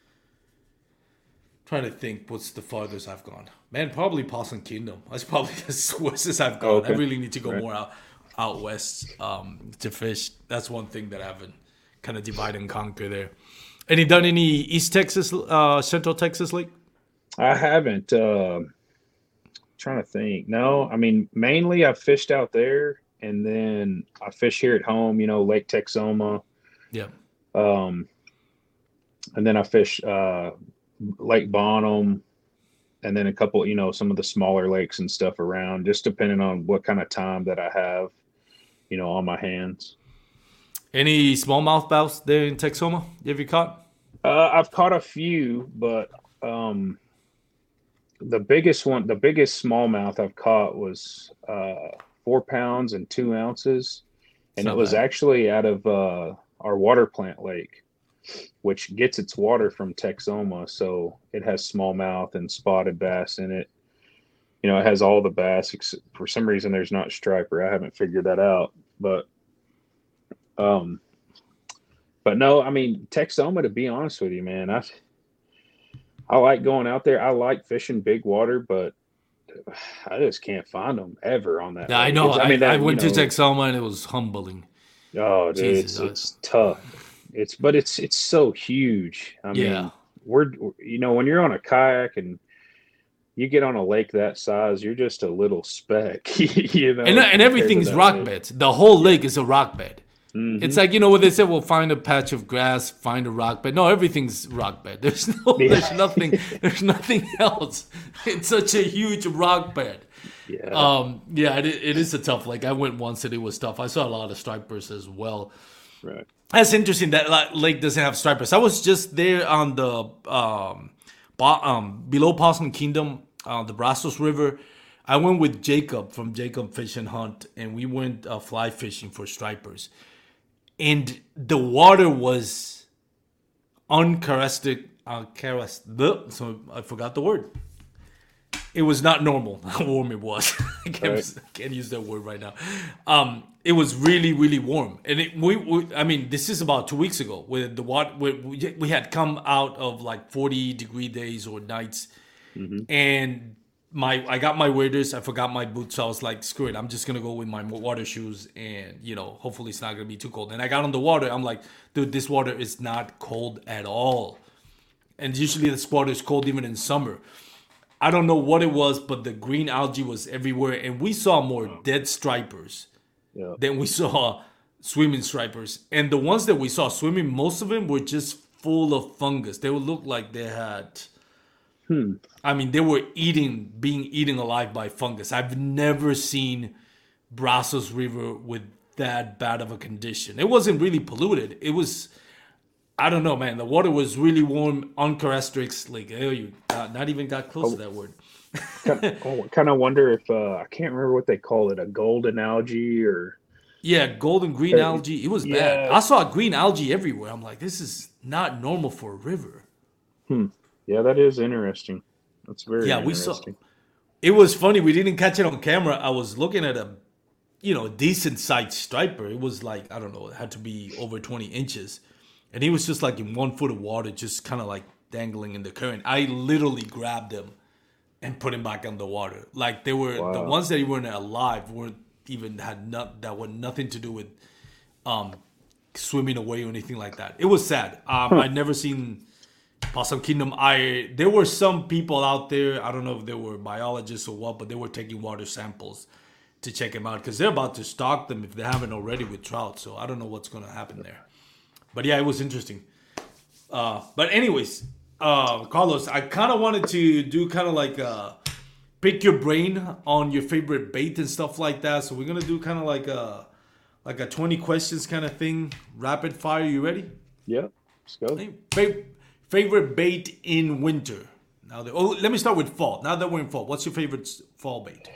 Trying to think, what's the farthest I've gone? Man, probably Possum Kingdom. That's probably as west as I've gone. Okay. I really need to go Right. more out out west um, to fish. That's one thing that I haven't kind of divide and conquer there. And you done any East Texas, uh, Central Texas lake? I haven't. Uh, trying to think. No, I mean, mainly I've fished out there, and then I fish here at home. You know, Lake Texoma, Yeah. um, and then I fish uh, Lake Bonham, and then a couple. You know, some of the smaller lakes and stuff around, just depending on what kind of time that I have. You know, on my hands. Any smallmouth bass there in Texoma? Have you caught? Uh, I've caught a few, but um, the biggest one, the biggest smallmouth I've caught was uh, four pounds and two ounces, and It's it not was bad. actually out of uh, our water plant lake, which gets its water from Texoma. So it has smallmouth and spotted bass in it. You know, it has all the bass. For some reason, there's not striper. I haven't figured that out, but um, but no, I mean Texoma. To be honest with you, man, I I like going out there. I like fishing big water, but I just can't find them ever on that Yeah, I lake. know. It's, I I, mean I that you went to know, Texoma and it was humbling. oh, dude, Jesus. it's I- it's tough. It's but it's it's so huge. I Yeah. mean, we're you know when you're on a kayak and you get on a lake that size, you're just a little speck, you know. And, and compared to everything's that rock lake. beds. The whole lake is a rock bed. Mhm. It's like, you know what they said, well, find a patch of grass, find a rock bed. No, everything's rock bed. There's no Yeah. there's nothing there's nothing else. It's such a huge rock bed. yeah, Um yeah, it, it is a tough lake. I went once and it was tough. I saw a lot of stripers as well. right. That's interesting that like, lake doesn't have stripers. I was just there on the um, bo- um below Possum Kingdom, uh, the Brazos River. I went with Jacob from Jacob Fish and Hunt, and we went uh, fly fishing for stripers. And the water was uncharacteristic. Uh, so I forgot the word. It was not normal how warm it was. I can't, Right. can't use that word right now. Um, it was really, really warm, and it, we, we, I mean, this is about two weeks ago. Where the water, we, we had come out of like forty degree days or nights, and my, I got my waders. I forgot my boots. So I was like, screw it. I'm just gonna go with my water shoes, and you know, hopefully it's not gonna be too cold. And I got on the water. I'm like, dude, this water is not cold at all. And usually this water is cold even in summer. I don't know what it was, but the green algae was everywhere, and we saw more dead stripers Yeah. than we saw swimming stripers. And the ones that we saw swimming, most of them were just full of fungus. They would look like they had, I mean, they were eating, being eaten alive by fungus. I've never seen Brazos River with that bad of a condition. It wasn't really polluted. It was, I don't know, man. The water was really warm, uncharacteristic. Like, oh, you uh, not even got close to that word. Kind of wonder if uh, I can't remember what they call it, a golden algae or Yeah, golden green algae. It was bad. Yeah. I saw green algae everywhere. I'm like, this is not normal for a river. yeah, that is interesting. That's very Yeah, we saw. interesting. It was funny. We didn't catch it on camera. I was looking at a, you know, decent sized striper. It was like, I don't know, it had to be over twenty inches. And he was just like in one foot of water, just kind of like dangling in the current. I literally grabbed him and put him back on the water. Like they were, the Wow. ones that weren't alive weren't even, had not, that were nothing to do with um, swimming away or anything like that. It was sad. Um, I'd never seen Possum Kingdom. I there were some people out there. I don't know if they were biologists or what, but they were taking water samples to check them out because they're about to stock them if they haven't already with trout. So I don't know what's going to happen there. But yeah, it was interesting. Uh, but anyways, uh, Carlos, I kind of wanted to do kind of like uh, pick your brain on your favorite bait and stuff like that. So we're gonna do kind of like a like a twenty questions kind of thing, rapid fire. You ready? Yeah, let's go. Hey, fa- favorite bait in winter. Now, that, oh, let me start with fall. Now that we're in fall, what's your favorite s- fall bait?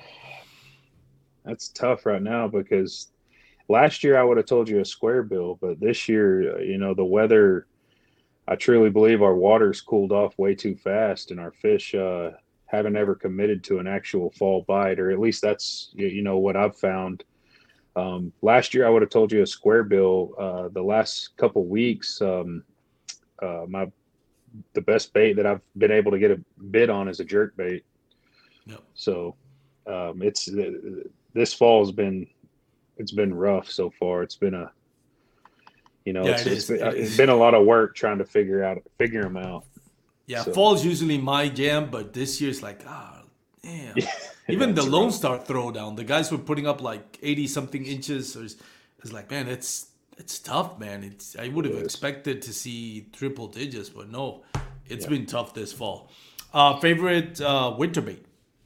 That's tough right now because last year I would have told you a square bill, but this year, uh, you know, the weather, I truly believe our water's cooled off way too fast and our fish uh, haven't ever committed to an actual fall bite, or at least that's, y- you know, what I've found. Um, last year I would have told you a square bill. Uh, the last couple weeks, um, uh, my the best bait that I've been able to get a bid on is a jerk bait. Yep. So um, it's this fall has been it's been rough so far. It's been a you know Yeah, it's, it it's is. been, It it's is. been a lot of work trying to figure out figure them out. Yeah, So- fall's usually my jam, but this year's like, ah, damn. Even the That's Lone rough. Star throwdown, the guys were putting up like eighty something inches. So it's, it's like, man, it's it's tough, man. It's I would have It is. expected to see triple digits, but no, it's been tough this fall. Uh, favorite uh, winter bait?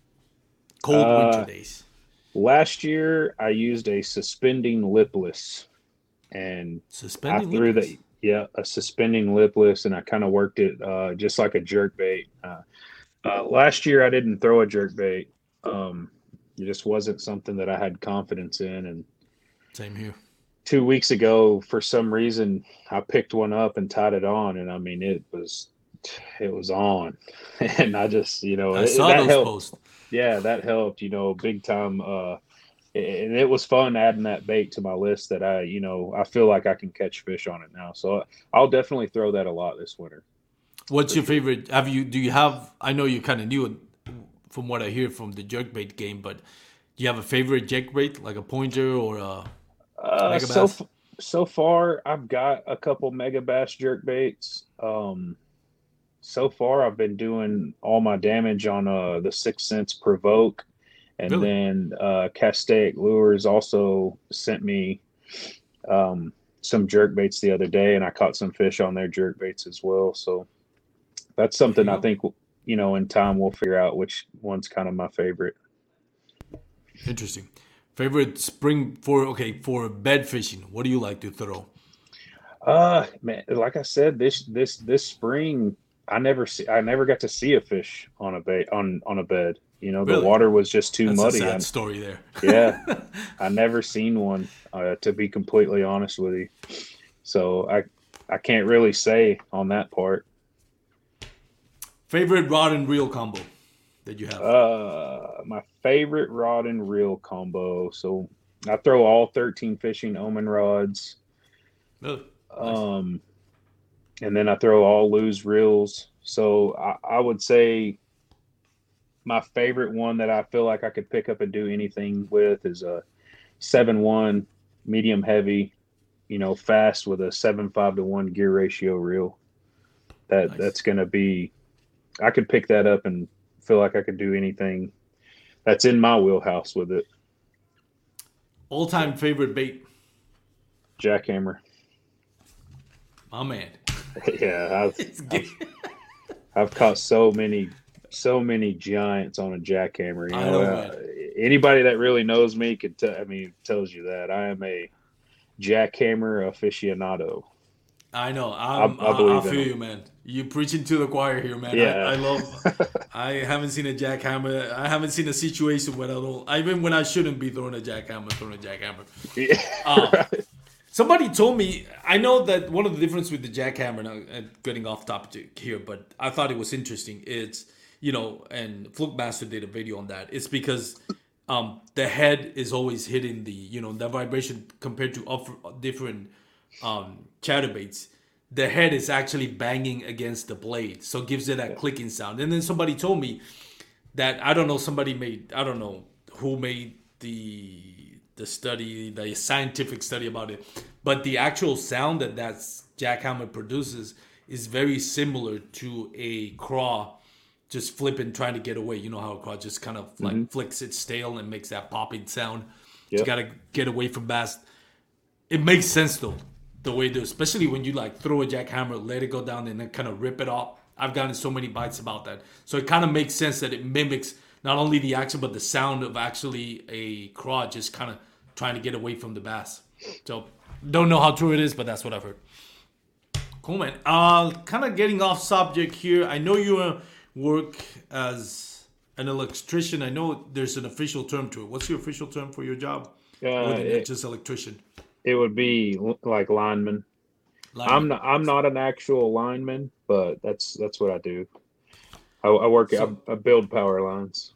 Cold Uh, winter days. Last year I used a suspending lipless, and I Suspending threw lipless? the yeah a suspending lipless, and I kind of worked it uh, just like a jerk bait. Uh, uh, last year I didn't throw a jerk bait. Um, it just wasn't something that I had confidence in. And Same here. two weeks ago, for some reason, I picked one up and tied it on, and I mean, it was it was on, and I just, you know, I it, saw that those helped. posts. Yeah, that helped, you know, big time. Uh, and it was fun adding that bait to my list that I, you know, I feel like I can catch fish on it now. So I'll definitely throw that a lot this winter. What's your favorite? Have you? Do you have? I know you kind of knew from what I hear from the jerkbait game, but do you have a favorite jerkbait, like a pointer or a Uh, mega so bass? so far, I've got a couple mega bass jerk baits. Um, so far, I've been doing all my damage on uh, the Six Sense Provoke, and Really? then uh, Castaic Lures also sent me um, some jerk baits the other day, and I caught some fish on their jerk baits as well. So that's something I go. think, you know, in time we'll figure out which one's kind of my favorite. Interesting. Favorite spring for okay for bed fishing. What do you like to throw? Uh, man, like I said, this this this spring, I never see, I never got to see a fish on a bait on on a bed. You know, the Really? water was just too That's muddy. a sad I, story there. yeah, I never seen one. Uh, to be completely honest with you, so I I can't really say on that part. Favorite rod and reel combo that you have? Uh, my favorite rod and reel combo. So I throw all thirteen fishing Omen rods. Really? Um, and then I throw all loose reels. So I, I would say my favorite one that I feel like I could pick up and do anything with is a seven one medium heavy, you know, fast with a seven five to one gear ratio reel. That Nice. that's gonna be. I could pick that up and feel like I could do anything that's in my wheelhouse with it. All-time favorite bait? Jackhammer. My man. Yeah, I've, It's I've good. I've caught so many, so many giants on a jackhammer. You I know, know, uh, man. anybody that really knows me could. T- I mean, tells you that I am a jackhammer aficionado. I know. I'm, I- I I, I, believe in feel it. you, man. You preaching to the choir here, man. Yeah. I, I love. I haven't seen a jackhammer. I haven't seen a situation where I don't. Even when I shouldn't be throwing a jackhammer, throwing a jackhammer. Yeah, Uh, right. Somebody told me. I know that one of the difference with the jackhammer. Now, I'm getting off topic here, but I thought it was interesting. It's you know, and Fluke Master did a video on that. It's because um, the head is always hitting the you know the vibration compared to other different um, chatterbaits. The head is actually banging against the blade, so it gives it that clicking sound. And then somebody told me that I don't know. Somebody made I don't know who made the the study, the scientific study about it, but the actual sound that that jackhammer produces is very similar to a craw just flipping, trying to get away. You know how a craw just kind of like Mm-hmm. flicks its tail and makes that popping sound. Yep. You gotta get away from bass. It makes sense though, the way it does, especially when you like throw a jackhammer, let it go down, and then kind of rip it off. I've gotten so many bites about that, so it kind of makes sense that it mimics not only the action but the sound of actually a craw just kind of trying to get away from the bass. So don't know how true it is, but that's what I've heard. Cool, man. Uh, kind of getting off subject here. I know you uh, work as an electrician. I know there's an official term to it. What's your official term for your job? Uh, Other than it, just electrician. it would be l- like lineman. I'm not. I'm not an actual lineman, but that's that's what I do. I, I work. So- I, I build power lines.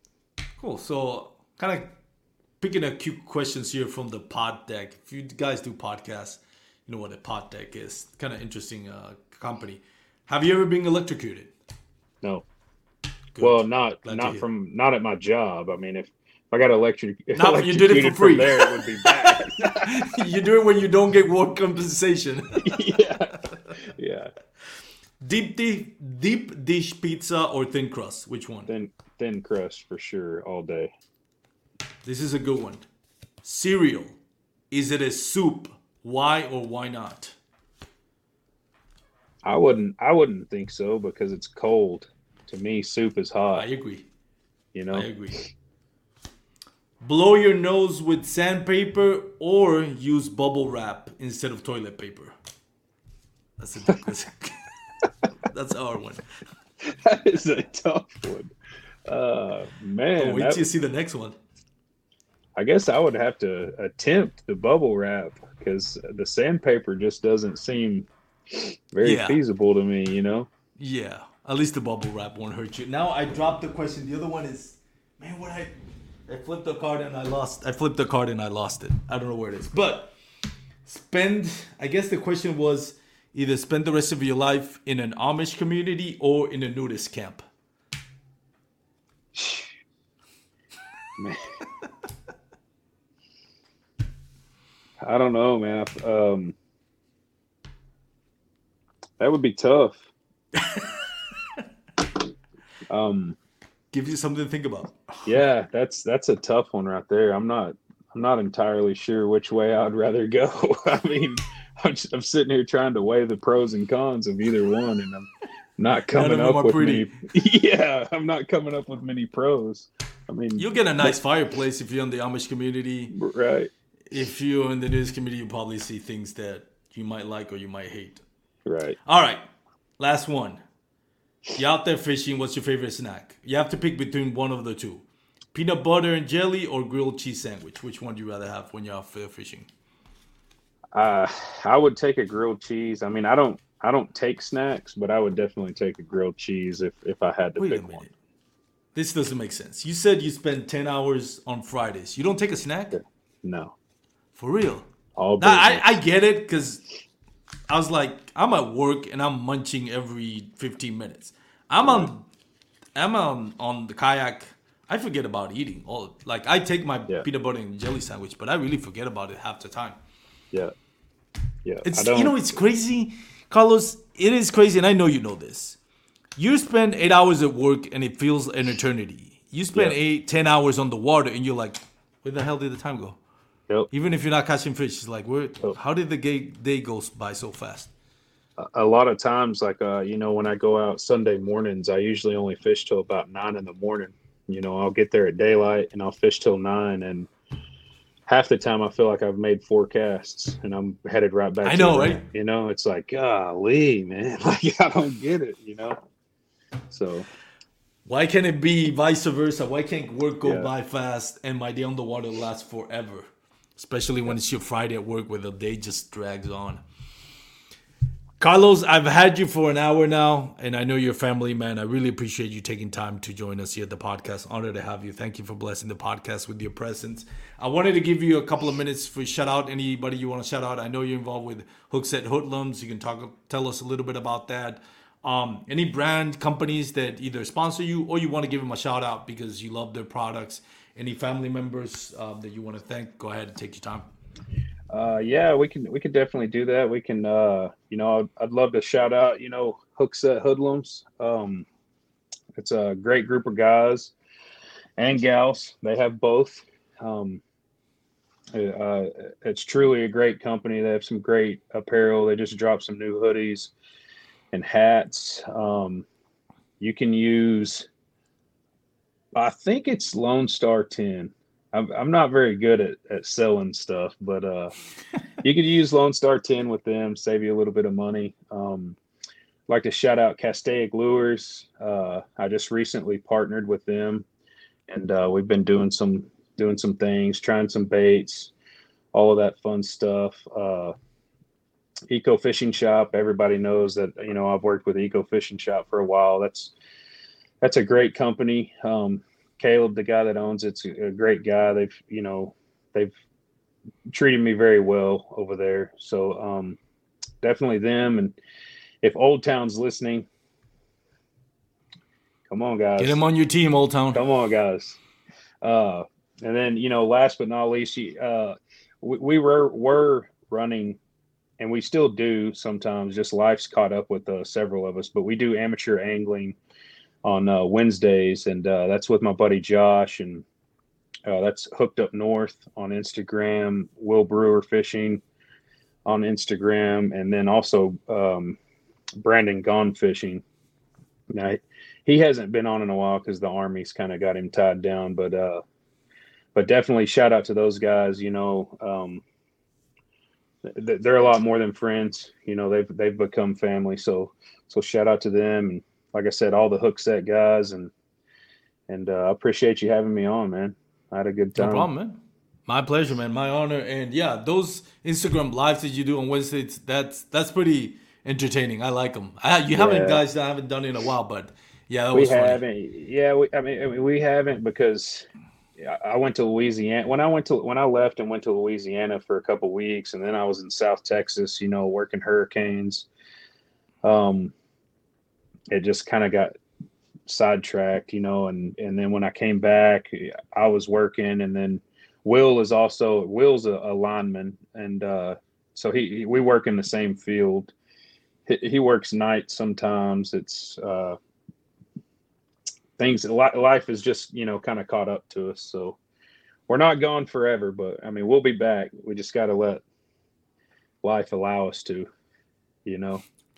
Cool. So, kind of picking a few questions here from the pod deck. If you guys do podcasts, you know what a pod deck is. Kind of interesting uh, company. Have you ever been electrocuted? No. Good. Well, not Glad to not hear. from not at my job. I mean, if, if I got electric, Not- you did it for electrocuted free. from there, it would be bad. You do it when you don't get work compensation. yeah, yeah. Deep deep deep dish pizza or thin crust? Which one? Thin thin crust for sure all day. This is a good one. Cereal. Is it a soup? Why or why not? I wouldn't I wouldn't think so because it's cold. To me, soup is I hot. agree. You know. I agree. Blow your nose with sandpaper or use bubble wrap instead of toilet paper. That's a that's, that's our one. That is a tough one. Uh, man, Oh, wait that- till you see the next one. I guess I would have to attempt the bubble wrap because the sandpaper just doesn't seem very Yeah. feasible to me, you know? Yeah, at least the bubble wrap won't hurt you. Now I dropped the question. The other one is, man, what I I flipped the card and I lost. I flipped the card and I lost it. I don't know where it is. But spend. I guess the question was either spend the rest of your life in an Amish community or in a nudist camp. Man. I don't know, man. Um, that would be tough. um, Give you something to think about. yeah, that's that's a tough one right there. I'm not I'm not entirely sure which way I'd rather go. I mean, I'm, just, I'm sitting here trying to weigh the pros and cons of either one, and I'm not coming None of them up are with pretty. many. Yeah, I'm not coming up with many pros. I mean, You'll get a nice fireplace if you're in the Amish community. right, If you're in the nudist community, you'll probably see things that you might like or you might hate. right. All right, last one. You're out there fishing. What's your favorite snack? You have to pick between one of the two: peanut butter and jelly or grilled cheese sandwich. Which one do you rather have when you're out there fishing? Uh, I would take a grilled cheese. I mean, I don't I don't take snacks, but I would definitely take a grilled cheese if, if I had to Wait a pick minute. one. This doesn't make sense. You said you spend ten hours on Fridays. You don't take a snack? No, For real? all Nah, I, business. I get it because I was like, I'm at work and I'm munching every fifteen minutes. I'm on I'm on, on the kayak. I forget about eating. All like I take my Yeah. peanut butter and jelly sandwich, but I really forget about it half the time. yeah, yeah. I It's don't, you know it's crazy, Carlos. It is crazy, and I know you know this. You spend eight hours at work, and it feels an eternity. You spend Yeah. eight, ten hours on the water, and you're like, where the hell did the time go? Yep. Even if you're not catching fish, it's like, where? Oh. How did the ga- day go by so fast? a lot of times, like uh, you know, when I go out Sunday mornings, I usually only fish till about nine in the morning. You know, I'll get there at daylight and I'll fish till nine, and half the time I feel like I've made four casts and I'm headed right back. I to know, the right? ramp. You know, it's like, golly, man, like I don't get it. You know, so Why can't it be vice versa? Why can't work go Yeah. by fast and my day on the water last forever? Especially when it's your Friday at work where the day just drags on. Carlos, I've had you for an hour now, and I know you're a family man. I really appreciate you taking time to join us here at the podcast. Honored to have you. Thank you for blessing the podcast with your presence. I wanted to give you a couple of minutes for shout out. Anybody you want to shout out? I know you're involved with Hookset Hoodlums. You can talk, tell us a little bit about that. Um, any brand companies that either sponsor you or you want to give them a shout out because you love their products. Any family members um, that you want to thank? Go ahead and take your time. Uh, yeah, we can we can definitely do that. We can, uh, you know, I'd, I'd love to shout out, you know, Hookset Hoodlums. Um, it's a great group of guys and gals. They have both. Um, uh, it's truly a great company. They have some great apparel. They just dropped some new hoodies and hats. Um, you can use, I think it's Lone Star ten. I'm, I'm not very good at, at selling stuff, but uh, you could use Lone Star ten with them, save you a little bit of money. Um, I'd like to shout out Castaic Lures. Uh, I just recently partnered with them, and uh, we've been doing some doing some things, trying some baits, all of that fun stuff. Uh, Eco Fishing Shop. Everybody knows that, you know, I've worked with Eco Fishing Shop for a while. That's that's a great company. Um, Caleb, the guy that owns it's a great guy. They've, you know, they've treated me very well over there. So um, definitely them. And if Old Town's listening, come on, guys. Get him on your team, Old Town. Come on, guys. Uh, and then, you know, last but not least, uh, we, we were were running, and we still do sometimes. Just life's caught up with uh, several of us, but we do amateur angling on uh, Wednesdays, and uh, that's with my buddy Josh, and uh, that's Hooked Up North on Instagram, Will Brewer Fishing on Instagram, and then also um, Brandon Gone Fishing. Now, he hasn't been on in a while because the Army's kind of got him tied down, but uh, but definitely shout out to those guys. You know, um, th- they're a lot more than friends. You know, they've they've become family. So so shout out to them, and like I said, all the Hookset guys, and and uh, I appreciate you having me on, man. I had a good time. No problem, man. My pleasure, man. My honor. And yeah, those Instagram lives that you do on Wednesdays, that's that's pretty entertaining. I like them. I, you haven't, Yeah, guys, that I haven't done it in a while, but yeah, that we was funny. haven't. Yeah, we, I mean, I mean, we haven't because I I went to Louisiana when I went to when I left and went to Louisiana for a couple weeks, and then I was in South Texas, you know, working hurricanes. Um, it just kind of got sidetracked, you know, and and then when I came back, I was working, and then Will is also Will's a, a lineman, and uh, so he, he we work in the same field. He, he works nights sometimes. It's uh, things life is just you know kind of caught up to us, so we're not gone forever. But I mean, we'll be back. We just got to let life allow us to, you know.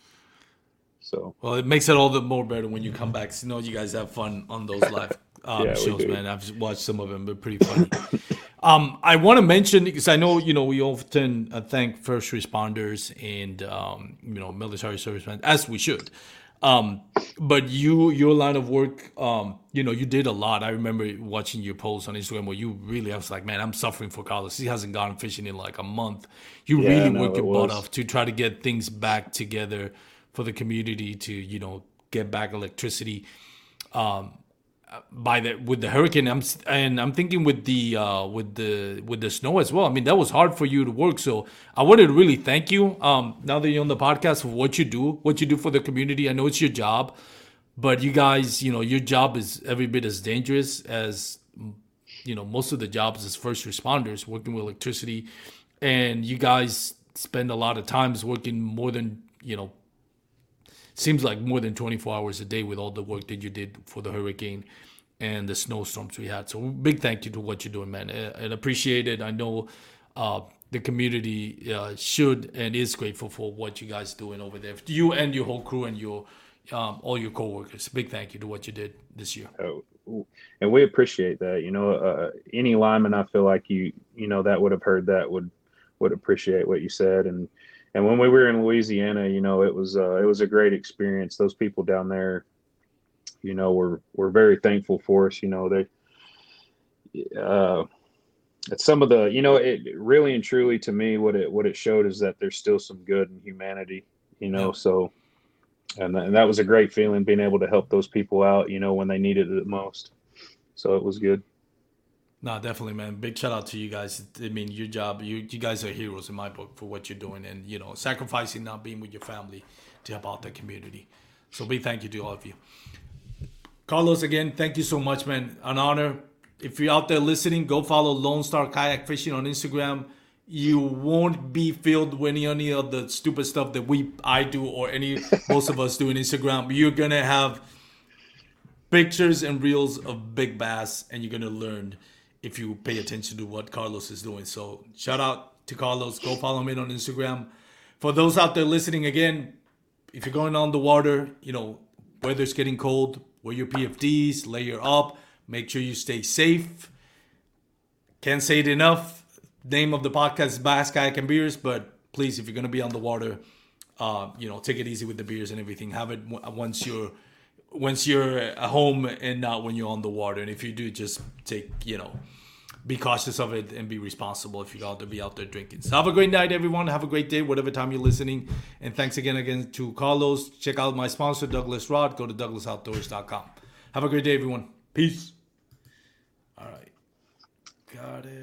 So Well, it makes it all the more better when you come back. You know, you guys have fun on those live um, yeah, we shows, do. man. I've watched some of them; they're pretty funny. um, I want to mention because I know you know we often uh, thank first responders and um, you know military servicemen, as we should. Um, but you, your line of work, um, you know, you did a lot. I remember watching your posts on Instagram where you really, I was like, man, I'm suffering for Carlos. He hasn't gone fishing in like a month. You Yeah, really no, work it your butt was. off to try to get things back together for the community to, you know, get back electricity. Um, by the with the hurricane, I'm s- and I'm thinking with the uh, with the with the snow as well. I mean, that was hard for you to work. So I wanted to really thank you. Um, now that you're on the podcast, for what you do, what you do for the community. I know it's your job, but you guys, you know, your job is every bit as dangerous as you know most of the jobs as first responders working with electricity, and you guys spend a lot of times working more than you know seems like more than twenty-four hours a day with all the work that you did for the hurricane and the snowstorms we had. So big thank you to what you're doing, man, and appreciate it. I know uh, the community uh, should and is grateful for what you guys doing over there. You and your whole crew and your um, all your coworkers. Big thank you to what you did this year. Uh, and we appreciate that. You know, uh, any lineman, I feel like you, you know, that would have heard that would would appreciate what you said. And and when we were in Louisiana, you know, it was uh, it was a great experience. Those people down there, you know, were were very thankful for us. You know, they. Uh, it's some of the, you know, it really and truly to me, what it what it showed is that there's still some good in humanity. You know, Yeah. so and, th- and that was a great feeling being able to help those people out, you know, when they needed it the most. So it was good. No, definitely, man. Big shout out to you guys. I mean, your job, you you guys are heroes in my book for what you're doing, and you know, sacrificing not being with your family to help out the community. So big thank you to all of you. Carlos, again, thank you so much, man. An honor. If you're out there listening, go follow Lone Star Kayak Fishing on Instagram. You won't be filled with any of the stupid stuff that we I do or any most of us do on Instagram. You're gonna have pictures and reels of big bass, and you're gonna learn if you pay attention to what Carlos is doing. So shout out to Carlos. Go follow him on Instagram. For those out there listening, again, if you're going on the water, you know, weather's getting cold, wear your P F Ds, layer up, make sure you stay safe. Can't say it enough. Name of the podcast is Bass, Kayak, and Beers, but please, if you're going to be on the water, uh, you know, take it easy with the beers and everything. Have it w- once you're once you're at home and not when you're on the water. And if you do, just take, you know, be cautious of it and be responsible if you're out to be out there drinking. So have a great night, everyone. Have a great day, whatever time you're listening. And thanks again, again to Carlos. Check out my sponsor, Douglas Rod. Go to douglas outdoors dot com. Have a great day, everyone. Peace. All right. Got it.